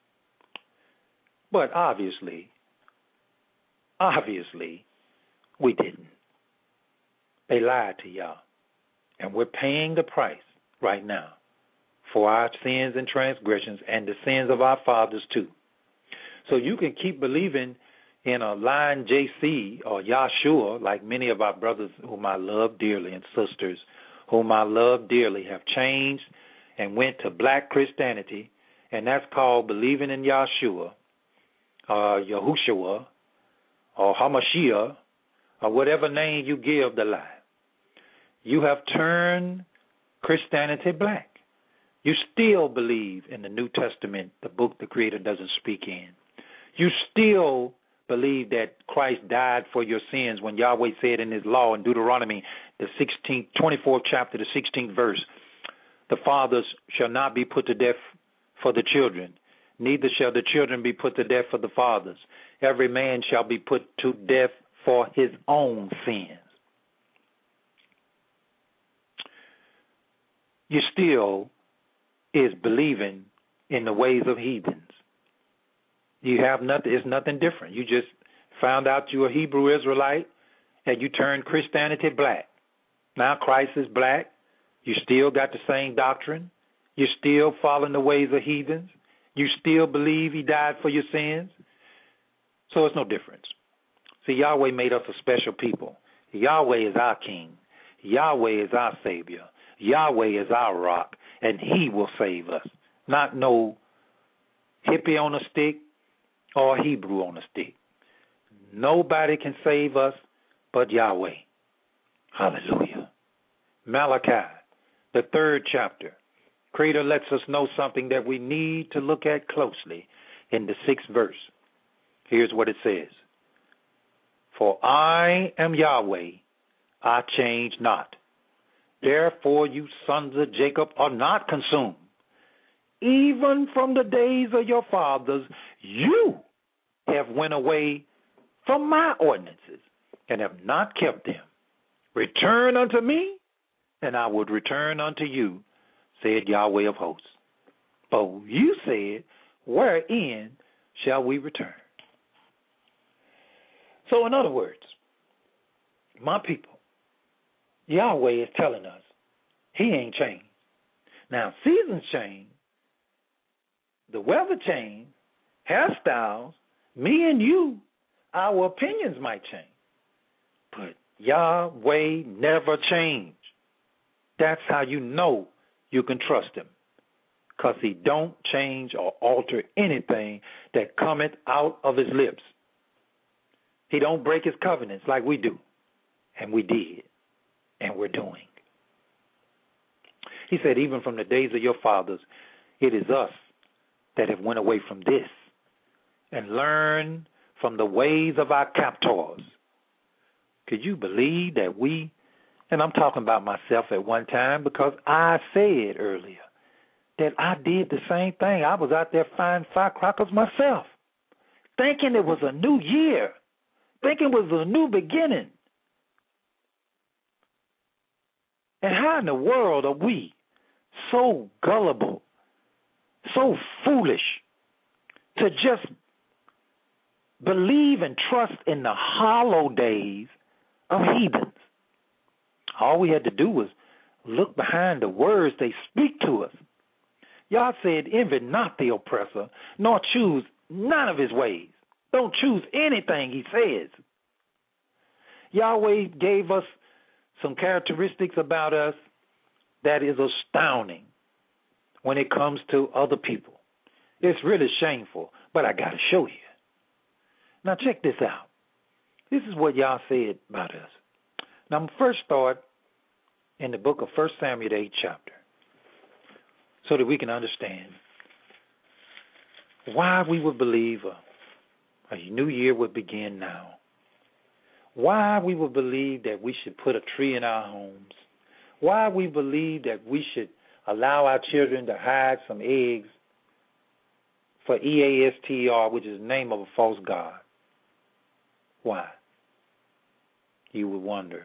But obviously, we didn't. They lied to y'all. And we're paying the price right now for our sins and transgressions and the sins of our fathers too. So you can keep believing in a lying JC or Yahshua, like many of our brothers whom I love dearly and sisters whom I love dearly have changed and went to black Christianity, and that's called believing in Yahshua or Yahushua or Hamashiach or whatever name you give the lie. You have turned Christianity black. You still believe in the New Testament, the book the Creator doesn't speak in. You still believe that Christ died for your sins when Yahweh said in his law in Deuteronomy, the 24th chapter, the 16th verse, the fathers shall not be put to death for the children, neither shall the children be put to death for the fathers. Every man shall be put to death for his own sins. You still is believing in the ways of heathens. You have nothing, it's nothing different. You just found out you're a Hebrew Israelite and you turned Christianity black. Now Christ is black. You still got the same doctrine. You still following the ways of heathens. You still believe he died for your sins. So it's no difference. See, Yahweh made us a special people. Yahweh is our king. Yahweh is our savior. Yahweh is our rock, and he will save us. Not no hippie on a stick or Hebrew on a stick. Nobody can save us but Yahweh. Hallelujah. Malachi, the 3rd chapter. Creator lets us know something that we need to look at closely in the 6th verse. Here's what it says. For I am Yahweh, I change not. Therefore you sons of Jacob are not consumed. Even from the days of your fathers, you have went away from my ordinances and have not kept them. Return unto me, and I would return unto you, said Yahweh of hosts. But you said, wherein shall we return? So in other words, my people, Yahweh is telling us he ain't changed. Now, seasons change, the weather change, hairstyles, me and you, our opinions might change. But Yahweh never changed. That's how you know you can trust him, because he don't change or alter anything that cometh out of his lips. He don't break his covenants like we do, and we did, and we're doing. He said, even from the days of your fathers, it is us that have went away from this and learned from the ways of our captors. Could you believe that we, and I'm talking about myself at one time, because I said earlier that I did the same thing. I was out there finding firecrackers myself, thinking it was a new year, thinking it was a new beginning. And how in the world are we so gullible, so foolish to just believe and trust in the hollow days of heathens? All we had to do was look behind the words they speak to us. Y'all said, envy not the oppressor, nor choose none of his ways. Don't choose anything he says. Yahweh gave us some characteristics about us that is astounding when it comes to other people. It's really shameful, but I got to show you. Now check this out. This is what y'all said about us. Now I'm first start in the book of 1 Samuel, the 8th chapter, so that we can understand why we would believe a new year would begin now. Why we would believe that we should put a tree in our homes. Why we believe that we should allow our children to hide some eggs for EASTR, which is the name of a false god. Why? You would wonder.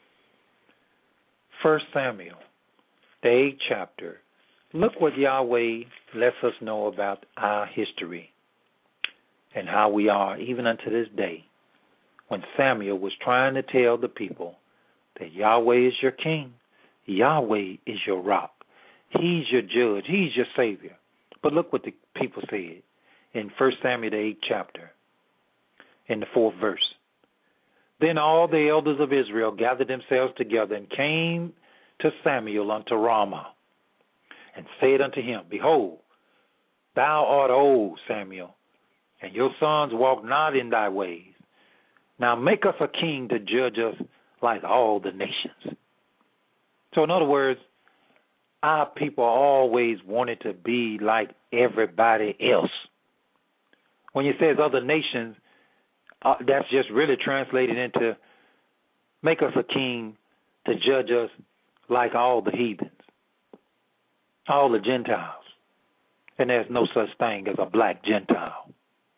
1 Samuel, the 8th chapter. Look what Yahweh lets us know about our history and how we are even unto this day. When Samuel was trying to tell the people that Yahweh is your king, Yahweh is your rock, he's your judge, he's your savior. But look what the people said in 1 Samuel, the 8th chapter, in the 4th verse. Then all the elders of Israel gathered themselves together and came to Samuel unto Ramah and said unto him, Behold, thou art old, Samuel, and your sons walk not in thy ways. Now make us a king to judge us like all the nations. So in other words, our people always wanted to be like everybody else. When you say other nations, that's just really translated into make us a king to judge us like all the heathens, all the Gentiles. And there's no such thing as a black Gentile.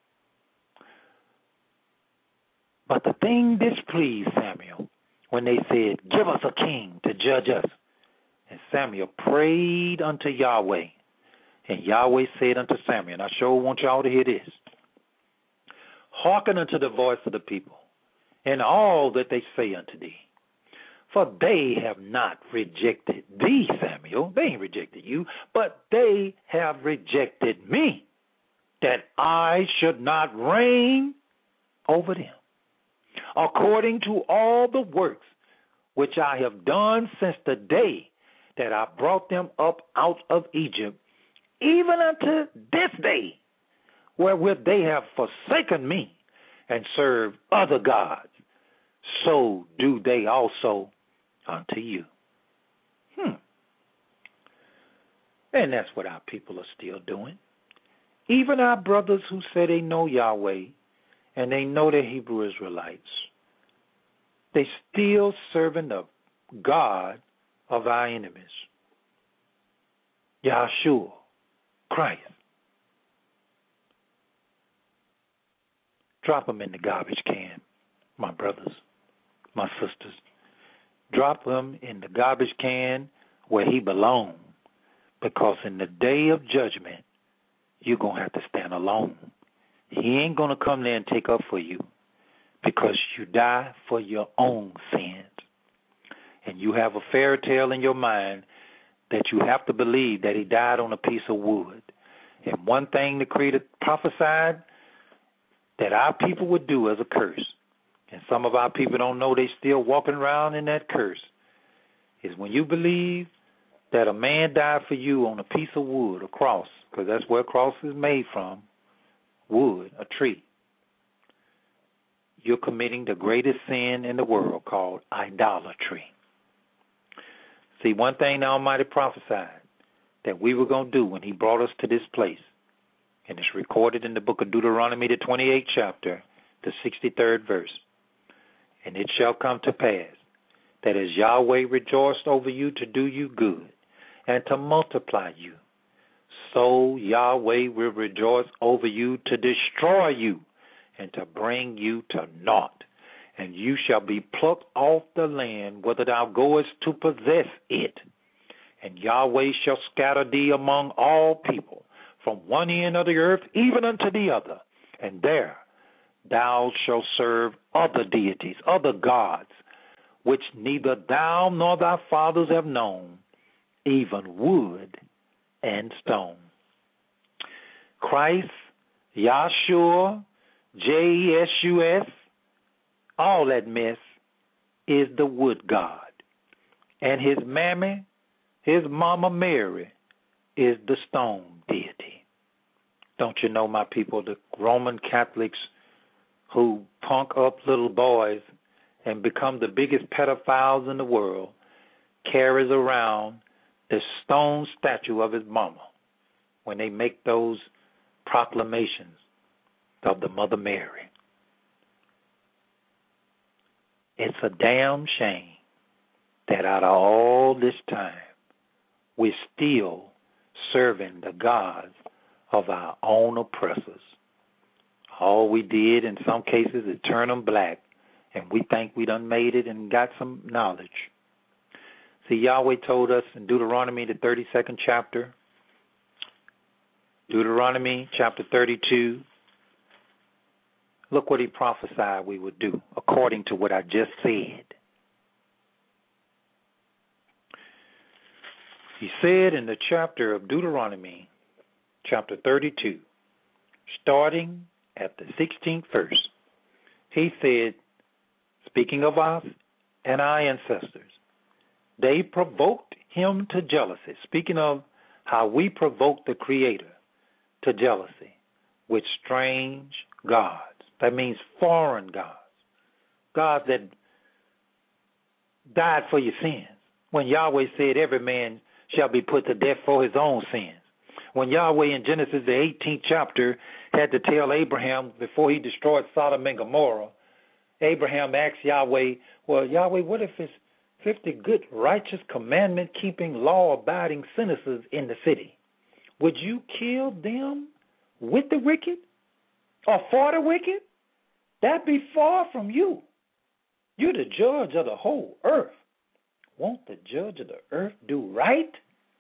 But the thing displeased Samuel when they said, give us a king to judge us. And Samuel prayed unto Yahweh. And Yahweh said unto Samuel, and I sure want y'all to hear this. Hearken unto the voice of the people, and all that they say unto thee. For they have not rejected thee, Samuel. They ain't rejected you, but they have rejected me, that I should not reign over them. According to all the works which I have done since the day that I brought them up out of Egypt, even unto this day, wherewith they have forsaken me and served other gods, so do they also unto you. And that's what our people are still doing. Even our brothers who say they know Yahweh and they know the Hebrew Israelites, they still serving the God of our enemies, Yahshua, Christ. Drop them in the garbage can, my brothers, my sisters. Drop him in the garbage can where he belongs, because in the day of judgment, you're going to have to stand alone. He ain't going to come there and take up for you, because you die for your own sins. And you have a fairy tale in your mind that you have to believe that he died on a piece of wood. And one thing the Creator prophesied that our people would do as a curse, and some of our people don't know, they still walking around in that curse, is when you believe that a man died for you on a piece of wood, a cross, because that's where a cross is made from, wood, a tree, you're committing the greatest sin in the world called idolatry. See, one thing the Almighty prophesied that we were going to do when he brought us to this place, and it's recorded in the book of Deuteronomy, the 28th chapter, the 63rd verse. And it shall come to pass that as Yahweh rejoiced over you to do you good and to multiply you, so Yahweh will rejoice over you to destroy you and to bring you to naught. And you shall be plucked off the land whither thou goest to possess it. And Yahweh shall scatter thee among all people, from one end of the earth even unto the other. And there thou shalt serve other deities, other gods, which neither thou nor thy fathers have known, even wood and stone. Christ, Yahshua, J-E-S-U-S, all that mess is the wood god. And his mammy, his mama Mary, is the stone deity. Don't you know, my people, the Roman Catholics who punk up little boys and become the biggest pedophiles in the world carries around the stone statue of his mama when they make those proclamations of the Mother Mary. It's a damn shame that out of all this time, we're still serving the gods of our own oppressors. All we did in some cases is turn them black, and we think we done made it and got some knowledge. See, Yahweh told us in Deuteronomy, the 32nd chapter, Deuteronomy chapter 32, look what he prophesied we would do according to what I just said. He said in the chapter of Deuteronomy, chapter 32, starting at the 16th verse, he said, speaking of us and our ancestors, they provoked him to jealousy. Speaking of how we provoked the Creator to jealousy with strange gods. That means foreign gods. Gods that died for your sins. When Yahweh said every man shall be put to death for his own sins. When Yahweh in Genesis, the 18th chapter, had to tell Abraham before he destroyed Sodom and Gomorrah, Abraham asked Yahweh, well, Yahweh, what if it's 50 good, righteous, commandment-keeping, law-abiding citizens in the city? Would you kill them with the wicked or for the wicked? That be far from you. You're the judge of the whole earth. Won't the judge of the earth do right?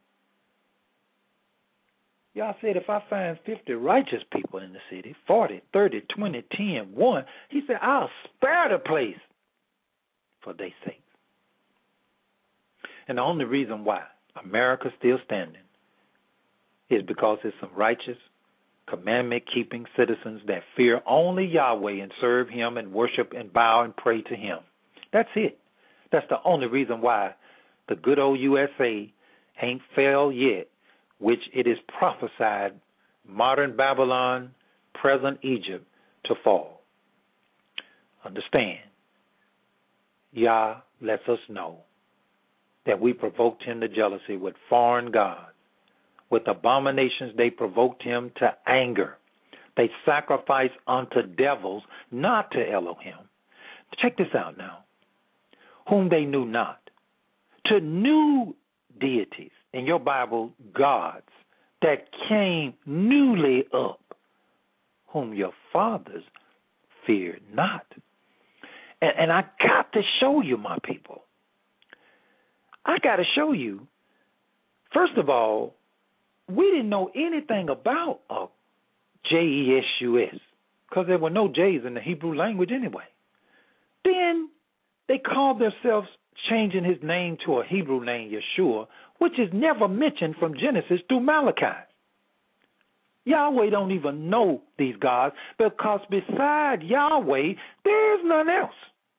Y'all said if I find 50 righteous people in the city, 40, 30, 20, 10, 1, he said, I'll spare the place for their sake. And the only reason why America's still standing is because it's some righteous, commandment-keeping citizens that fear only Yahweh and serve him and worship and bow and pray to him. That's it. That's the only reason why the good old USA ain't fell yet, which it is prophesied modern Babylon, present Egypt, to fall. Understand, Yah lets us know that we provoked him to jealousy with foreign gods. With abominations they provoked him to anger. They sacrificed unto devils, not to Elohim. Check this out now. Whom they knew not. To new deities, in your Bible, gods, that came newly up, whom your fathers feared not. And I got to show you, my people. I got to show you, first of all, we didn't know anything about J-E-S-U-S because there were no J's in the Hebrew language anyway. Then they called themselves changing his name to a Hebrew name, Yeshua, which is never mentioned from Genesis through Malachi. Yahweh don't even know these gods because beside Yahweh, there's none else.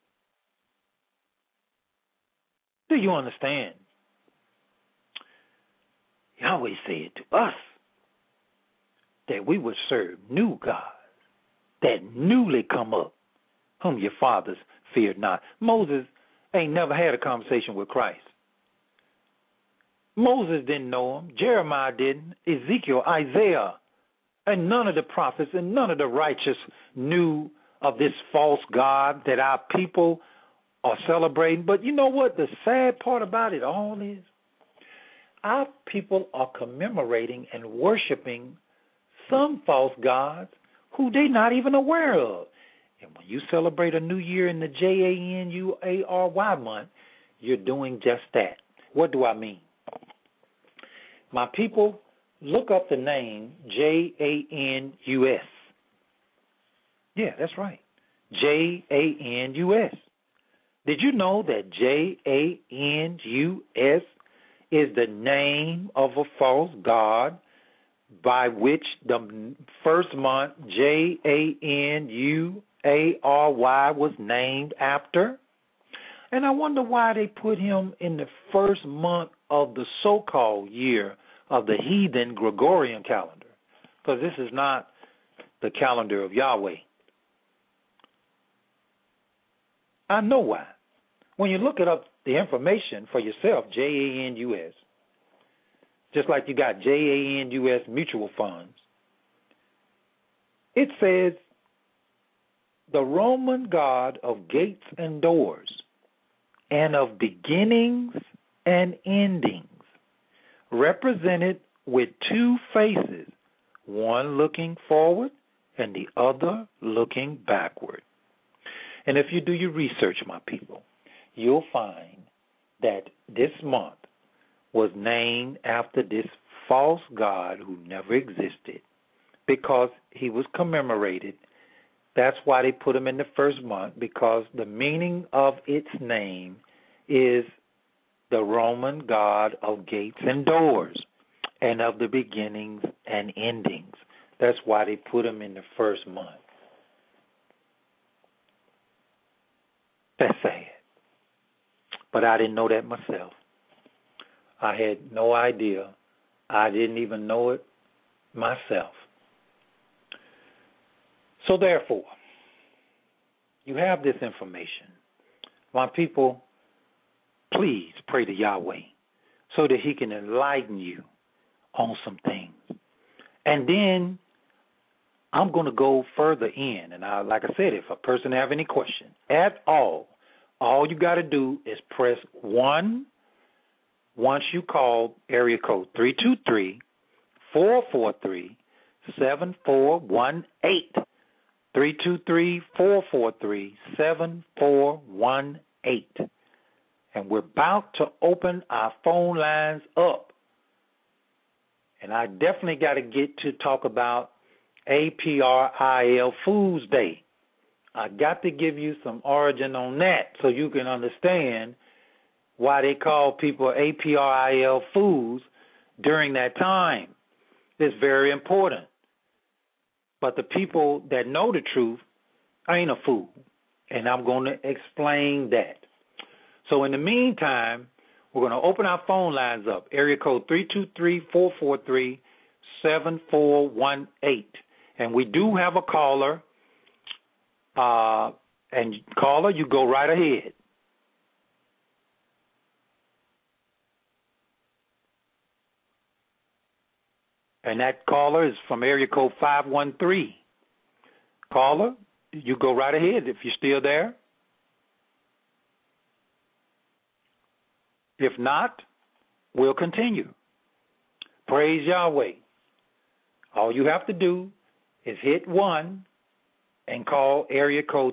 Do you understand? Yahweh said to us that we would serve new gods that newly come up, whom your fathers feared not. Moses ain't never had a conversation with Christ. Moses didn't know him. Jeremiah didn't. Ezekiel, Isaiah, and none of the prophets and none of the righteous knew of this false God that our people are celebrating. But you know what the sad part about it all is? Our people are commemorating and worshiping some false gods who they're not even aware of. And when you celebrate a new year in the January month, you're doing just that. What do I mean? My people, look up the name Janus. Yeah, that's right. Janus. Did you know that Janus is the name of a false god by which the first month January was named after? And I wonder why they put him in the first month of the so-called year of the heathen Gregorian calendar, because this is not the calendar of Yahweh. I know why. When you look it up, the information for yourself, Janus, just like you got Janus mutual funds, it says the Roman god of gates and doors and of beginnings and endings, represented with two faces, one looking forward and the other looking backward. And if you do your research, my people, you'll find that this month was named after this false god who never existed because he was commemorated. That's why they put him in the first month, because the meaning of its name is the Roman god of gates and doors and of the beginnings and endings. That's why they put him in the first month. That's sad. But I didn't know that myself. I had no idea. I didn't even know it myself. So therefore, you have this information. My people, please pray to Yahweh so that he can enlighten you on some things. And then I'm going to go further in. And like I said, if a person have any question at all you got to do is press 1 once you call area code 323-443-7418. 323-443-7418. And we're about to open our phone lines up. And I definitely got to get to talk about APRIL Fools Day. I got to give you some origin on that so you can understand why they call people APRIL fools during that time. It's very important. But the people that know the truth ain't a fool. And I'm going to explain that. So in the meantime, we're going to open our phone lines up. Area code 323-443-7418. And we do have a caller. And caller, you go right ahead. And that caller is from area code 513. Caller, you go right ahead if you're still there. If not, we'll continue. Praise Yahweh. All you have to do is hit 1 and call area code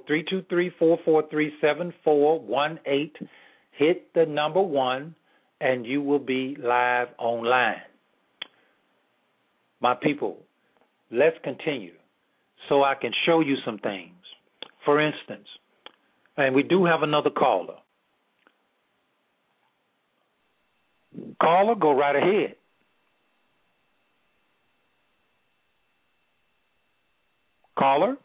323-443-7418. Hit the number 1, and you will be live online. My people, let's continue so I can show you some things. For instance, and we do have another caller. Caller, go right ahead. Caller?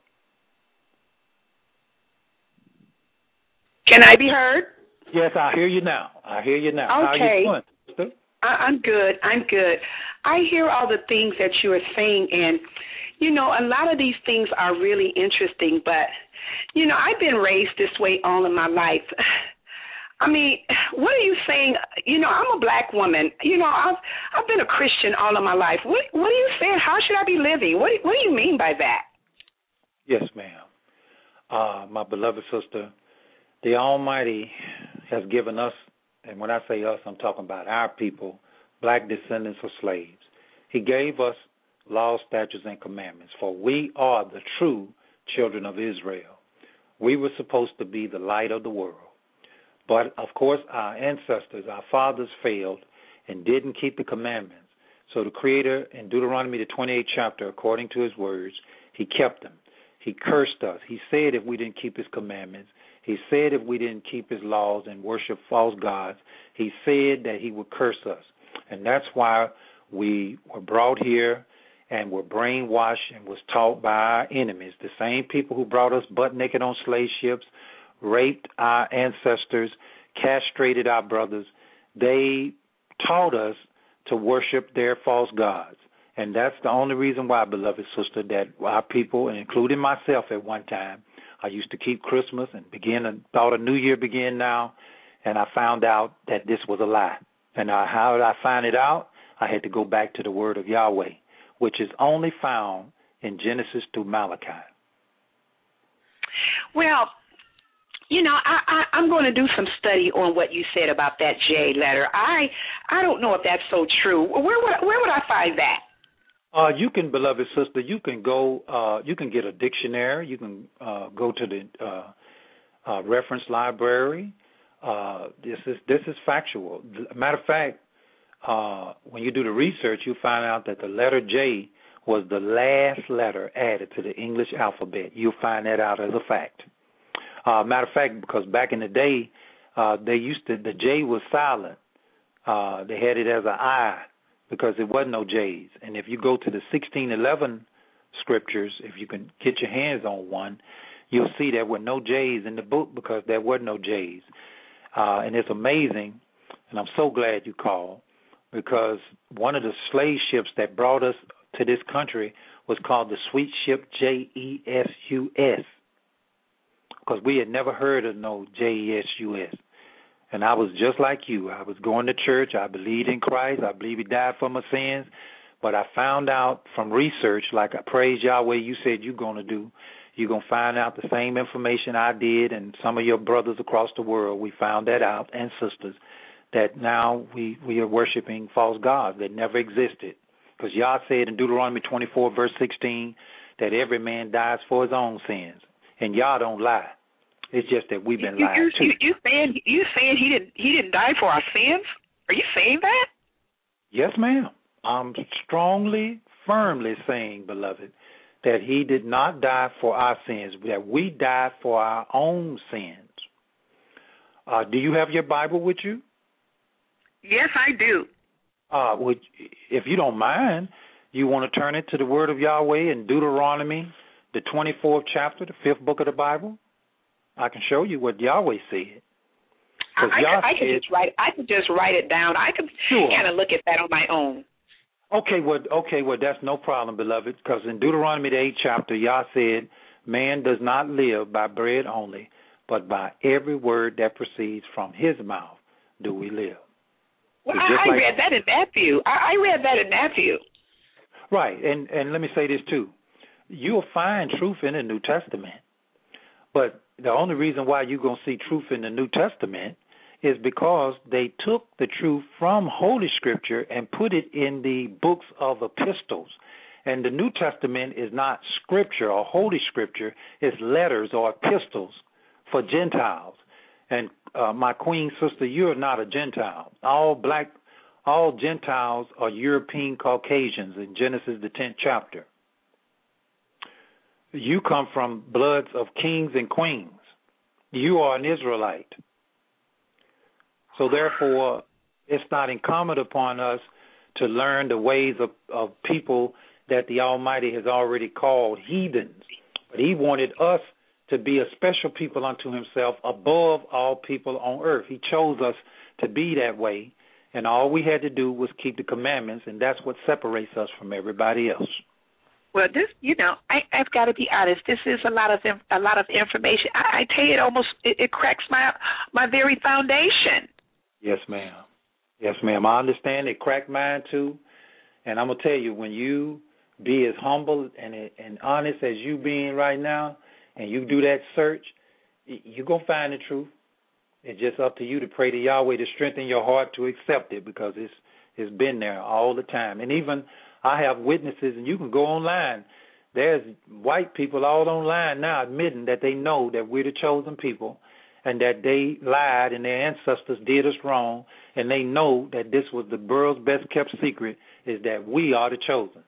Can I be heard? Yes, I hear you now. Okay. How are you doing, sister? I'm good. I hear all the things that you are saying, and, a lot of these things are really interesting, but, I've been raised this way all of my life. I mean, what are you saying? I'm a black woman. I've been a Christian all of my life. What are you saying? How should I be living? What do you mean by that? Yes, ma'am. My beloved sister, the Almighty has given us, and when I say us, I'm talking about our people, black descendants of slaves. He gave us laws, statutes, and commandments, for we are the true children of Israel. We were supposed to be the light of the world. But, of course, our ancestors, our fathers failed and didn't keep the commandments. So the Creator in Deuteronomy, the 28th chapter, according to his words, he kept them. He cursed us. He said if we didn't keep his commandments, he said if we didn't keep his laws and worship false gods, he said that he would curse us. And that's why we were brought here and were brainwashed and was taught by our enemies, the same people who brought us butt naked on slave ships, raped our ancestors, castrated our brothers. They taught us to worship their false gods. And that's the only reason why, beloved sister, that our people, and including myself at one time, I used to keep Christmas and thought a new year began now, and I found out that this was a lie. And how did I find it out? I had to go back to the word of Yahweh, which is only found in Genesis through Malachi. Well, I'm going to do some study on what you said about that J letter. I don't know if that's so true. Where would I find that? You can, beloved sister, you can go, you can get a dictionary. You can go to the reference library. This is factual. Matter of fact, when you do the research, you find out that the letter J was the last letter added to the English alphabet. You'll find that out as a fact. Matter of fact, because back in the day, the J was silent. They had it as an I because there wasn't no J's. And if you go to the 1611 scriptures, if you can get your hands on one, you'll see there were no J's in the book because there were no J's. And it's amazing, and I'm so glad you called, because one of the slave ships that brought us to this country was called the Sweet Ship JESUS, because we had never heard of no JESUS. And I was just like you. I was going to church. I believed in Christ. I believe he died for my sins. But I found out from research, like I praise Yahweh, you said you're going to do, you're going to find out the same information I did and some of your brothers across the world. We found that out, and sisters, that now we are worshiping false gods that never existed. Because Yah said in Deuteronomy 24, verse 16, that every man dies for his own sins. And Yah don't lie. It's just that we've been lied to. You saying he didn't die for our sins? Are you saying that? Yes, ma'am. I'm strongly, firmly saying, beloved, that he did not die for our sins, that we died for our own sins. Do you have your Bible with you? Yes, I do. If you don't mind, you want to turn it to the Word of Yahweh in Deuteronomy, the 24th chapter, the 5th book of the Bible? I can show you what Yahweh said. I could just write it down. I could kind of look at that on my own. Okay, well, that's no problem, beloved, because in Deuteronomy, the 8th chapter, Yah said, man does not live by bread only, but by every word that proceeds from his mouth do we live. Well, I read that in Matthew. I read that in Matthew. Right, and let me say this, too. You'll find truth in the New Testament, but the only reason why you're going to see truth in the New Testament is because they took the truth from Holy Scripture and put it in the books of epistles. And the New Testament is not Scripture or Holy Scripture. It's letters or epistles for Gentiles. And my queen sister, you're not a Gentile. All Gentiles are European Caucasians in Genesis, the 10th chapter. You come from bloods of kings and queens. You are an Israelite. So therefore, it's not incumbent upon us to learn the ways of people that the Almighty has already called heathens. But he wanted us to be a special people unto himself above all people on earth. He chose us to be that way, and all we had to do was keep the commandments, and that's what separates us from everybody else. Well, this, I've got to be honest. This is a lot of information. I tell you, it cracks my very foundation. Yes, ma'am. Yes, ma'am. I understand it cracked mine too, and I'm gonna tell you, when you be as humble and honest as you being right now, and you do that search, you're gonna find the truth. It's just up to you to pray to Yahweh to strengthen your heart to accept it, because it's been there all the time. And even I have witnesses, and you can go online. There's white people all online now admitting that they know that we're the chosen people and that they lied and their ancestors did us wrong, and they know that this was the world's best-kept secret, is that we are the chosen.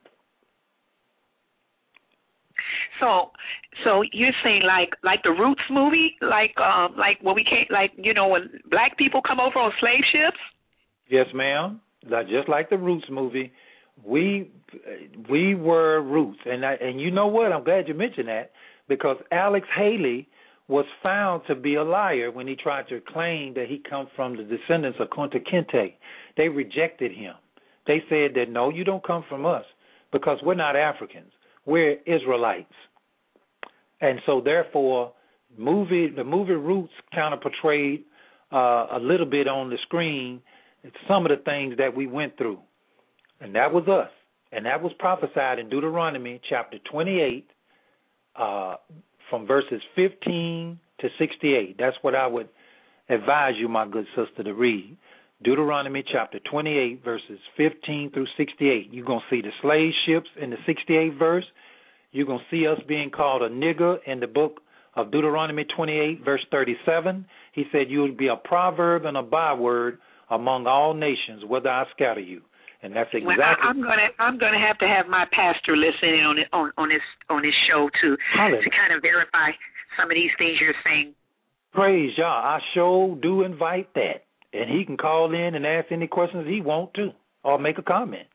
So you're saying like the Roots movie, like when we came, when black people come over on slave ships? Yes, ma'am. Just like the Roots movie. We were Roots, and you know what? I'm glad you mentioned that, because Alex Haley was found to be a liar when he tried to claim that he come from the descendants of Kunta Kinte. They rejected him. They said that, no, you don't come from us, because we're not Africans. We're Israelites. And so, therefore, the movie Roots kind of portrayed a little bit on the screen some of the things that we went through. And that was us. And that was prophesied in Deuteronomy chapter 28 from verses 15 to 68. That's what I would advise you, my good sister, to read. Deuteronomy chapter 28, verses 15 through 68. You're going to see the slave ships in the 68th verse. You're going to see us being called a nigger in the book of Deuteronomy 28, verse 37. He said, you will be a proverb and a byword among all nations, whether I scatter you. And that's exactly. Well, I'm going to have my pastor listen in on this show to kind of verify some of these things you're saying. Praise Yah. I sure do invite that. And he can call in and ask any questions he wants to, or make a comment.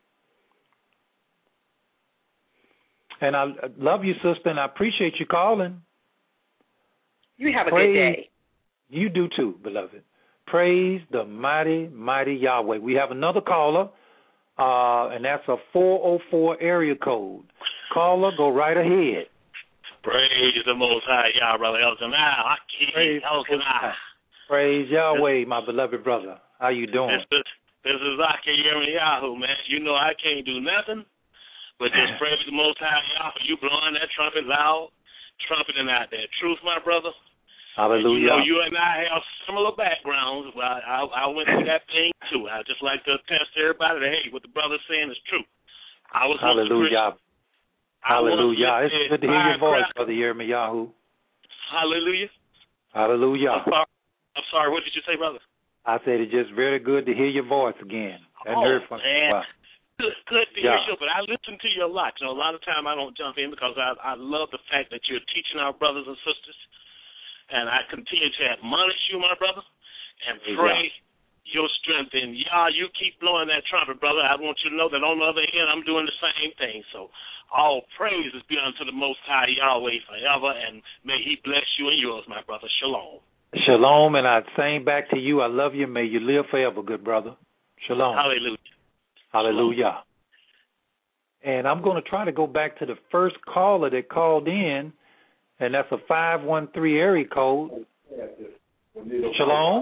And I love you, sister, and I appreciate you calling. You have a good day. You do too, beloved. Praise the mighty, mighty Yahweh. We have another caller, and that's a 404 area code. Caller, go right ahead. Praise the Most High, Yah, Brother Elton. Praise Yahweh, my beloved brother. How you doing? This is Aki Yirmiyahu, man. You know I can't do nothing but just praise the Most High Yah for you blowing that trumpet loud, trumpeting out that truth, my brother. Hallelujah. And you and I have similar backgrounds. Well, I went through that thing, too. I just like to attest to everybody that, hey, what the brother's saying is true. I was Hallelujah. Hallelujah. It's good to hear your voice, Brother Yirmiyahu. Hallelujah. Hallelujah. I'm sorry. What did you say, brother? I said it's just very good to hear your voice again. Heard from man. Good to hear you, but I listen to you a lot. You know, a lot of time I don't jump in because I love the fact that you're teaching our brothers and sisters, and I continue to admonish you, my brother, and pray your strength. And you keep blowing that trumpet, brother. I want you to know that on the other end, I'm doing the same thing. So all praises be unto the Most High Yahweh forever, and may He bless you and yours, my brother. Shalom. Shalom, and I sing back to you, I love you. May you live forever, good brother. Shalom. Hallelujah. Hallelujah. And I'm going to try to go back to the first caller that called in, and that's a 513 area code. Shalom.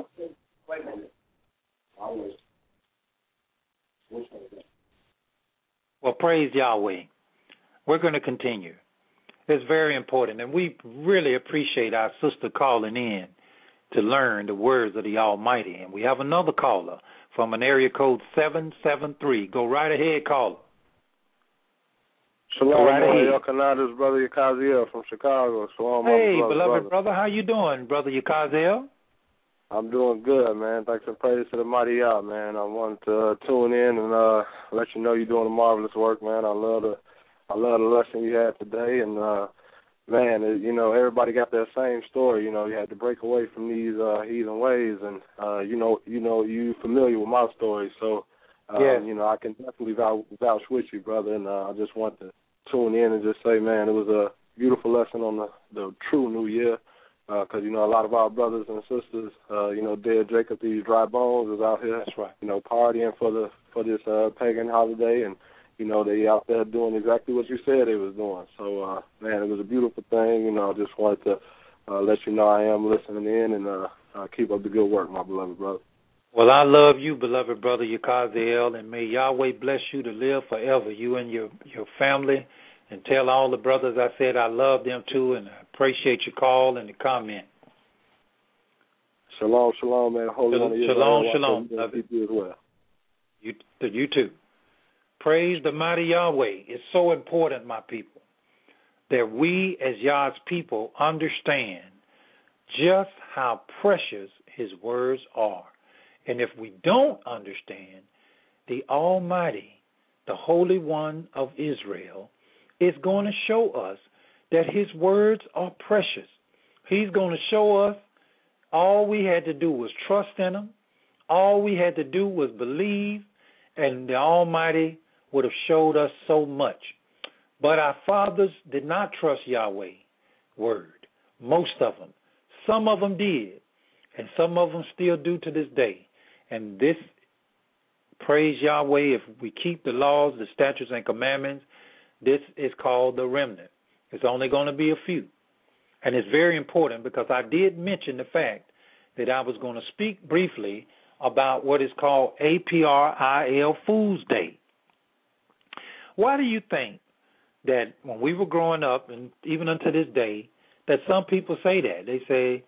Well, praise Yahweh. We're going to continue. It's very important, and we really appreciate our sister calling in to learn the words of the Almighty. And we have another caller from an area code 773. Go right ahead, caller. Shalom, right Canada's brother Yakaziel from Chicago. Shalom, hey, beloved brother, how you doing, brother Yakaziel? I'm doing good, man. Thanks and praise to the mighty Yah, man. I wanted to tune in and let you know you're doing a marvelous work, man. I love the lesson you had today, and man, everybody got that same story. You had to break away from these heathen ways, and you familiar with my story, so yes. I can definitely vouch with you, brother. And I just want to tune in and just say, man, it was a beautiful lesson on the true New Year, because a lot of our brothers and sisters, dead Jacob, these dry bones, is out here, that's right, partying for this pagan holiday, and they out there doing exactly what you said they was doing. So, man, it was a beautiful thing. I just wanted to let you know I am listening in, and keep up the good work, my beloved brother. Well, I love you, beloved brother Yakaziel, and may Yahweh bless you to live forever, you and your family, and tell all the brothers I said I love them too, and I appreciate your call and the comment. Shalom, shalom, man. Shalom. Love you as well. You too. Praise the mighty Yahweh. It's so important, my people, that we as Yah's people understand just how precious His words are. And if we don't understand, the Almighty, the Holy One of Israel, is going to show us that His words are precious. He's going to show us all we had to do was trust in Him. All we had to do was believe, and the Almighty would have showed us so much. But our fathers did not trust Yahweh's word, most of them. Some of them did, and some of them still do to this day. And this, praise Yahweh, if we keep the laws, the statutes, and commandments, this is called the remnant. It's only going to be a few. And it's very important because I did mention the fact that I was going to speak briefly about what is called APRIL Fool's Day. Why do you think that when we were growing up, and even unto this day, that some people say that? They say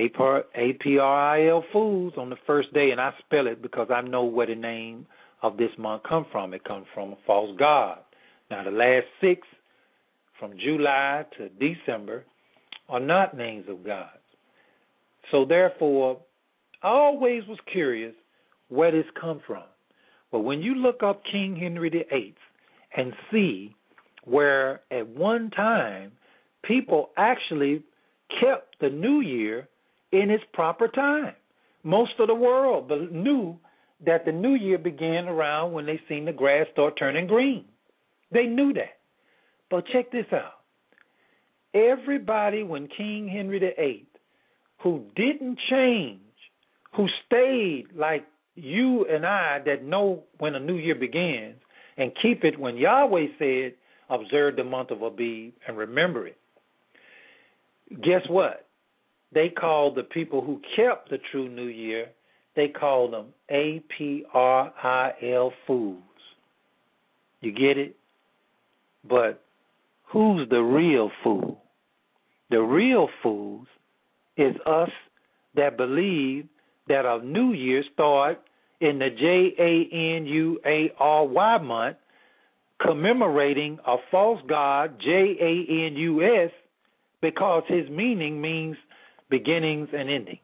APRIL Fools on the first day, and I spell it because I know where the name of this month come from. It comes from a false god. Now, the last 6, from July to December, are not names of gods. So, therefore, I always was curious where this come from. But when you look up King Henry VIII and see where at one time people actually kept the New Year in its proper time. Most of the world knew that the New Year began around when they seen the grass start turning green. They knew that. But check this out. Everybody, when King Henry VIII, who didn't change, who stayed like you and I that know when a new year begins and keep it when Yahweh said, observe the month of Abib and remember it. Guess what? they called the people who kept the true New Year, they called them April fools. You get it? But who's the real fool? The real fools is us that believe that a new year starts in the January month, commemorating a false god, Janus, because his meaning means beginnings and endings.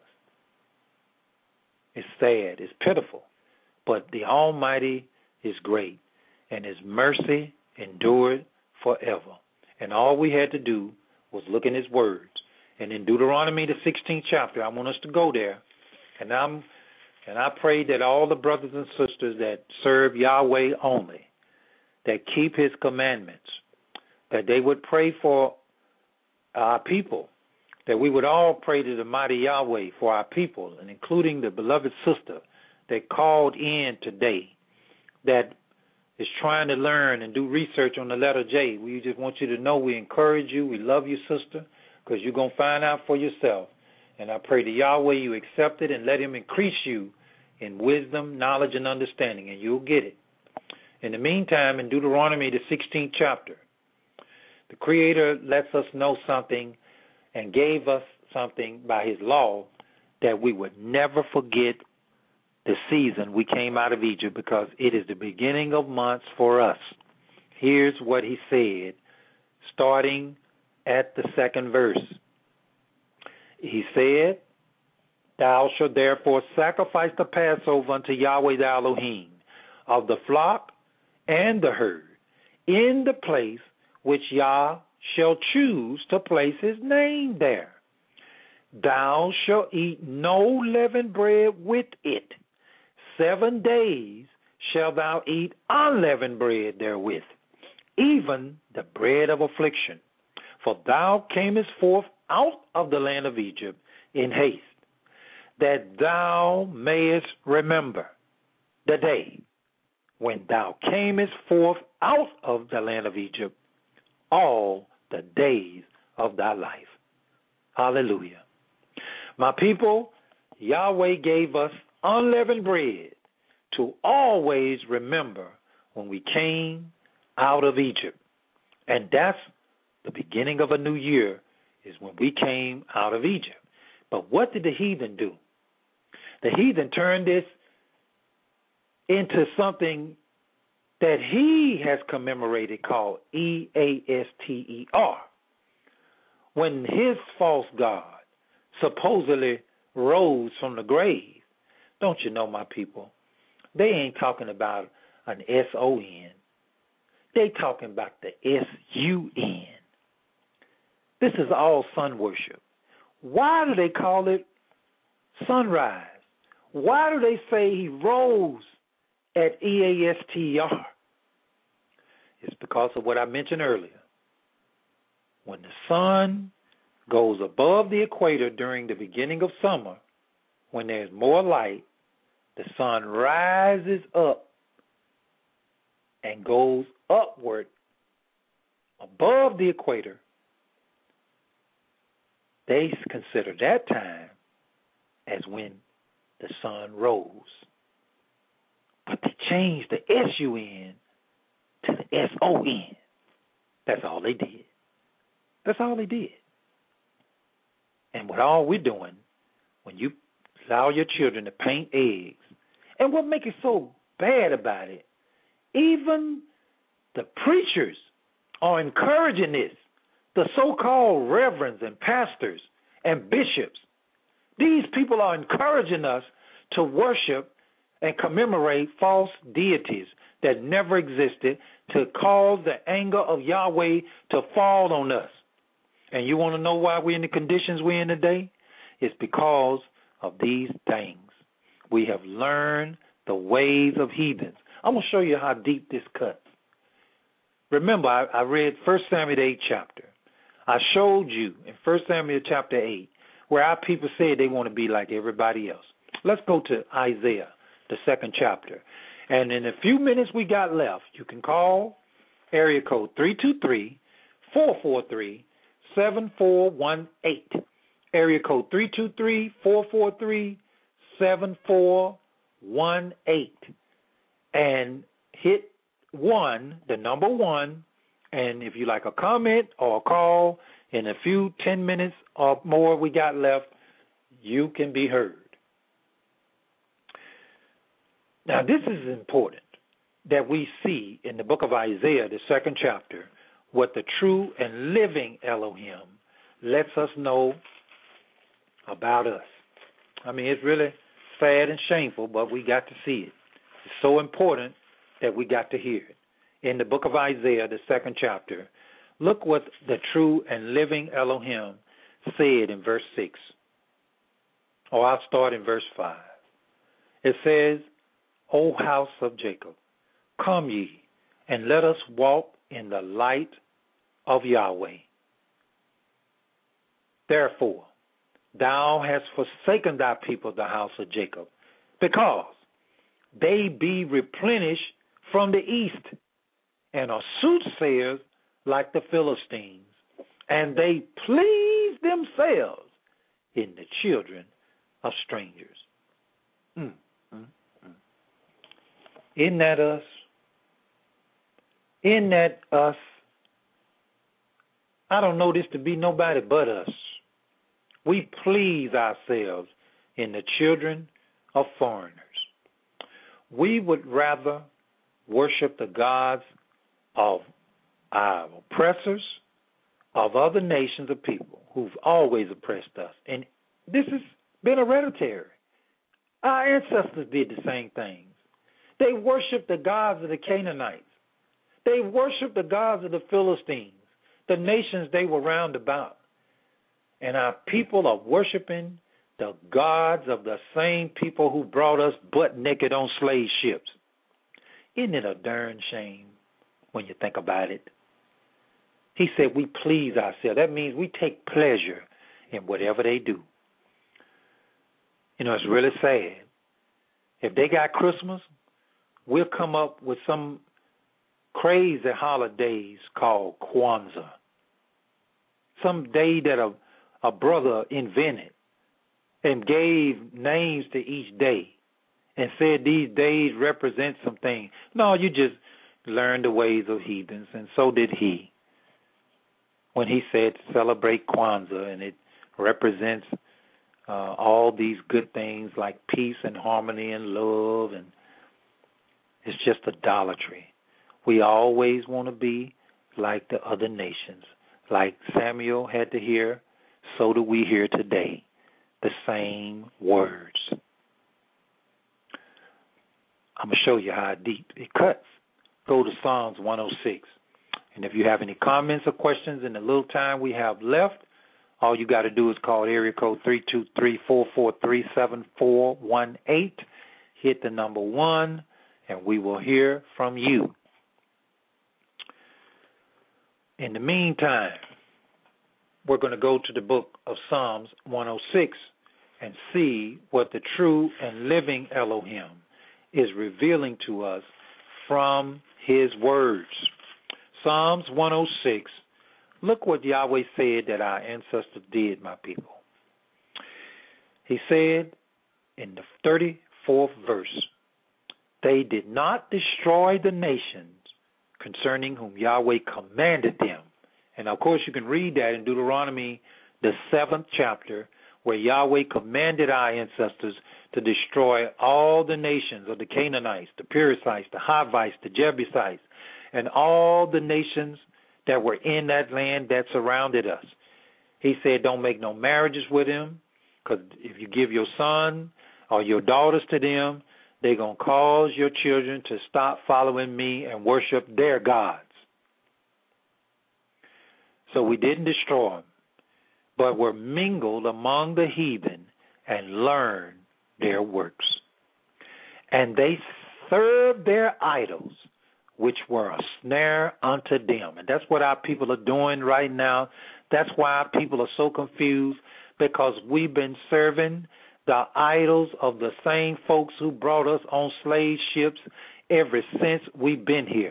It's sad, it's pitiful, but the Almighty is great, and his mercy endured forever. And all we had to do was look in his words. And in Deuteronomy, the 16th chapter, I want us to go there, and I pray that all the brothers and sisters that serve Yahweh only, that keep his commandments, that they would pray for our people, that we would all pray to the mighty Yahweh for our people, and including the beloved sister that called in today, that is trying to learn and do research on the letter J. We just want you to know we encourage you, we love you, sister, because you're going to find out for yourself. And I pray to Yahweh you accept it and let him increase you in wisdom, knowledge, and understanding, and you'll get it. In the meantime, in Deuteronomy, the 16th chapter, the Creator lets us know something and gave us something by his law that we would never forget the season we came out of Egypt, because it is the beginning of months for us. Here's what he said, starting at the second verse. He said, "Thou shalt therefore sacrifice the Passover unto Yahweh thy Elohim of the flock and the herd in the place which Yah shall choose to place his name there. Thou shalt eat no leavened bread with it. 7 days shalt thou eat unleavened bread therewith, even the bread of affliction. For thou camest forth out of the land of Egypt in haste, that thou mayest remember the day when thou camest forth out of the land of Egypt, all the days of thy life." Hallelujah. My people, Yahweh gave us unleavened bread to always remember when we came out of Egypt. And that's the beginning of a new year, is when we came out of Egypt. But what did the heathen do? The heathen turned this into something that he has commemorated called Easter. When his false god supposedly rose from the grave, don't you know, my people, they ain't talking about an S-O-N. They talking about the S-U-N. This is all sun worship. Why do they call it sunrise? Why do they say he rose at Easter? It's because of what I mentioned earlier. When the sun goes above the equator during the beginning of summer, when there's more light, the sun rises up and goes upward above the equator. They consider that time as when the sun rose. But they changed the S-U-N to the S-O-N. That's all they did. That's all they did. And what all we're doing, when you allow your children to paint eggs, and what makes it so bad about it, even the preachers are encouraging this. The so-called reverends and pastors and bishops, these people are encouraging us to worship and commemorate false deities that never existed, to cause the anger of Yahweh to fall on us. And you want to know why we're in the conditions we're in today? It's because of these things. We have learned the ways of heathens. I'm going to show you how deep this cuts. Remember, I read 1 Samuel, the 8th chapter. I showed you in 1 Samuel chapter 8 where our people said they want to be like everybody else. Let's go to Isaiah, the 2nd chapter. And in the few minutes we got left, you can call area code 323-443-7418. area code 323-443-7418. And hit 1, the number 1, and if you like a comment or a call in a few 10 minutes or more we got left, you can be heard. Now, this is important that we see in the book of Isaiah, the 2nd chapter, what the true and living Elohim lets us know about us. I mean, it's really sad and shameful, but we got to see it. It's so important that we got to hear it. In the book of Isaiah, the 2nd chapter, look what the true and living Elohim said in verse 6. Or I'll start in verse 5. It says, O house of Jacob, come ye, and let us walk in the light of Yahweh. Therefore, thou hast forsaken thy people, the house of Jacob, because they be replenished from the east, and are soothsayers like the Philistines, and they please themselves in the children of strangers. Isn't that us? Isn't that us? I don't know this to be nobody but us. We please ourselves in the children of foreigners. We would rather worship the gods of our oppressors, of other nations of people who've always oppressed us. And this has been hereditary. Our ancestors did the same things. They worshiped the gods of the Canaanites. They worshiped the gods of the Philistines, the nations they were round about. And our people are worshiping the gods of the same people who brought us butt naked on slave ships. Isn't it a darn shame when you think about it? He said we please ourselves. That means we take pleasure in whatever they do. You know, it's really sad. If they got Christmas, we'll come up with some crazy holidays called Kwanzaa. Some day that a brother invented and gave names to each day and said these days represent something. No, you just learned the ways of heathens, and so did he. When he said celebrate Kwanzaa, and it represents all these good things like peace and harmony and love, and it's just idolatry. We always want to be like the other nations. Like Samuel had to hear, so do we hear today. The same words. I'm going to show you how deep it cuts. Go to Psalms 106. And if you have any comments or questions in the little time we have left, all you got to do is call area code 323-443-7418. Hit the number 1, and we will hear from you. In the meantime, we're going to go to the book of Psalms 106 and see what the true and living Elohim is revealing to us from his words. Psalms 106, look what Yahweh said that our ancestors did, my people. He said in the 34th verse, they did not destroy the nations concerning whom Yahweh commanded them. And, of course, you can read that in Deuteronomy, the 7th chapter, where Yahweh commanded our ancestors to destroy all the nations of the Canaanites, the Perizzites, the Hivites, the Jebusites, and all the nations that were in that land that surrounded us. He said don't make no marriages with them, because if you give your son or your daughters to them, they're going to cause your children to stop following me and worship their gods. So we didn't destroy them, but were mingled among the heathen and learned their works. And they served their idols, which were a snare unto them. And that's what our people are doing right now. That's why our people are so confused, because we've been serving the idols of the same folks who brought us on slave ships ever since we've been here.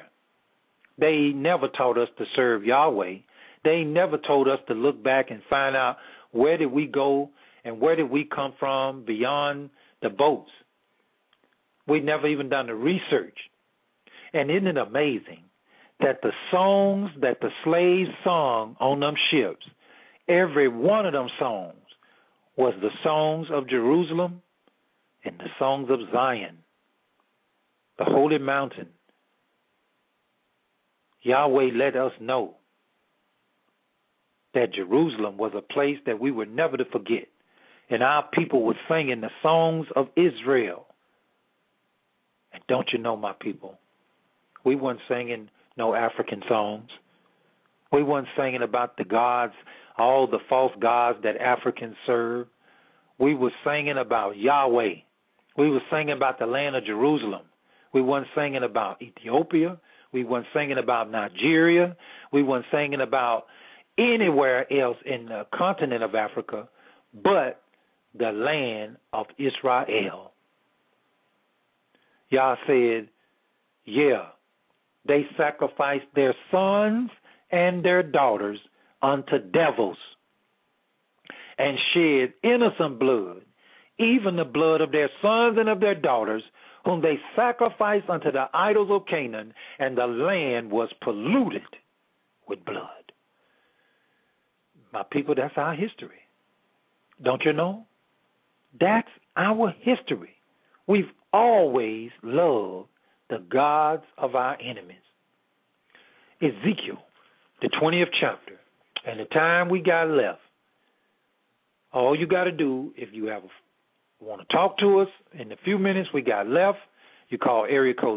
They never taught us to serve Yahweh. They never told us to look back and find out Where did we go and where did we come from beyond the boats? We never even done the research. And isn't it amazing that the songs that the slaves sung on them ships, every one of them songs was the songs of Jerusalem and the songs of Zion, the holy mountain. Yahweh let us know that Jerusalem was a place that we were never to forget. And our people were singing the songs of Israel. And don't you know, my people, we weren't singing no African songs. We weren't singing about the gods, all the false gods that Africans serve. We were singing about Yahweh. We were singing about the land of Jerusalem. We weren't singing about Ethiopia. We weren't singing about Nigeria. We weren't singing about anywhere else in the continent of Africa but the land of Israel. Yah said, yeah, they sacrificed their sons and their daughters unto devils and shed innocent blood, even the blood of their sons and of their daughters, whom they sacrificed unto the idols of Canaan, and the land was polluted with blood. My people, that's our history. Don't you know? That's our history. We've always loved the gods of our enemies. Ezekiel, the 20th chapter, and the time we got left, all you got to do, if you want to talk to us in the few minutes we got left, you call area code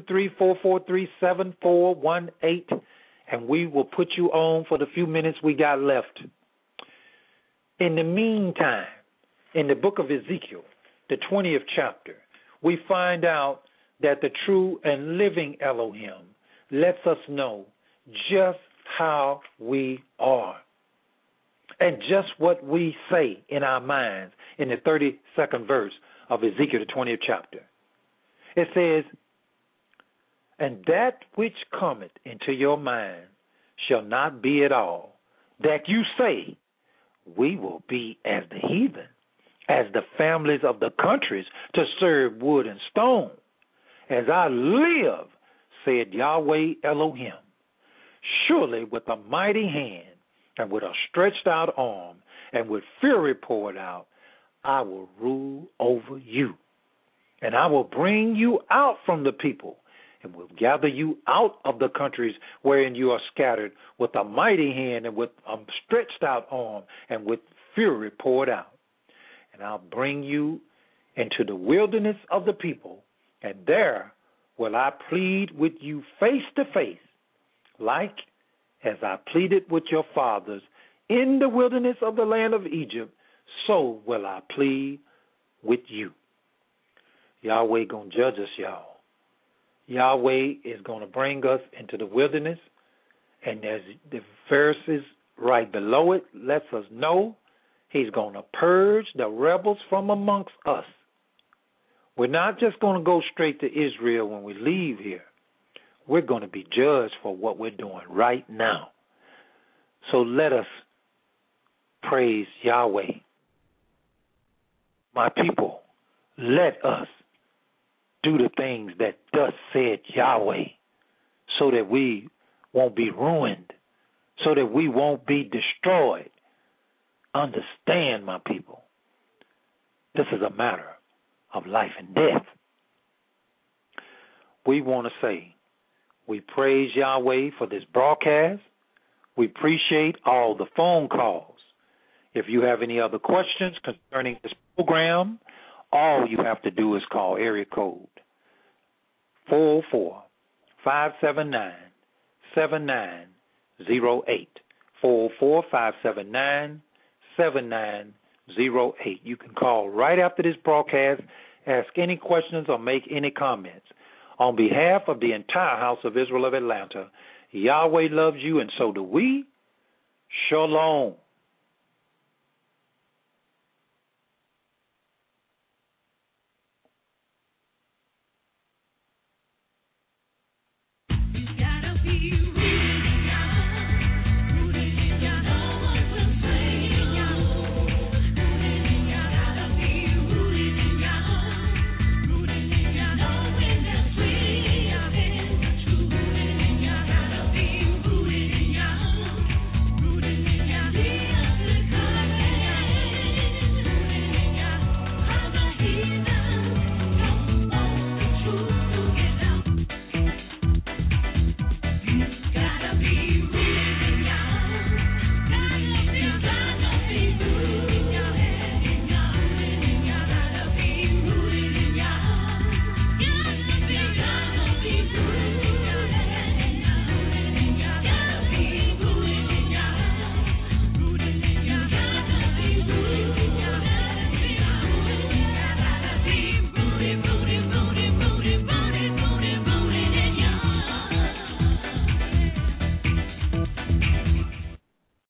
323-443-7418, and we will put you on for the few minutes we got left. In the meantime, in the book of Ezekiel, the 20th chapter, we find out that the true and living Elohim lets us know just how we are and just what we say in our minds in the 32nd verse of Ezekiel, the 20th chapter. It says, and that which cometh into your mind shall not be at all, that you say, we will be as the heathen, as the families of the countries, to serve wood and stone. As I live, said Yahweh Elohim, surely with a mighty hand and with a stretched out arm and with fury poured out, I will rule over you. And I will bring you out from the people and will gather you out of the countries wherein you are scattered with a mighty hand and with a stretched out arm and with fury poured out. And I'll bring you into the wilderness of the people, and there will I plead with you face to face, like as I pleaded with your fathers in the wilderness of the land of Egypt, so will I plead with you. Yahweh going to judge us, y'all. Yahweh is going to bring us into the wilderness, and as the verses right below it lets us know, he's going to purge the rebels from amongst us. We're not just going to go straight to Israel when we leave here. We're going to be judged for what we're doing right now. So let us praise Yahweh. My people, let us do the things that thus said Yahweh, so that we won't be ruined, so that we won't be destroyed. Understand, my people, this is a matter of life and death. We want to say we praise Yahweh for this broadcast. We appreciate all the phone calls. If you have any other questions concerning this program, all you have to do is call area code 44579-7908, 44579-7908. You can call right after this broadcast, ask any questions or make any comments. On behalf of the entire House of Israel of Atlanta, Yahweh loves you and so do we. Shalom.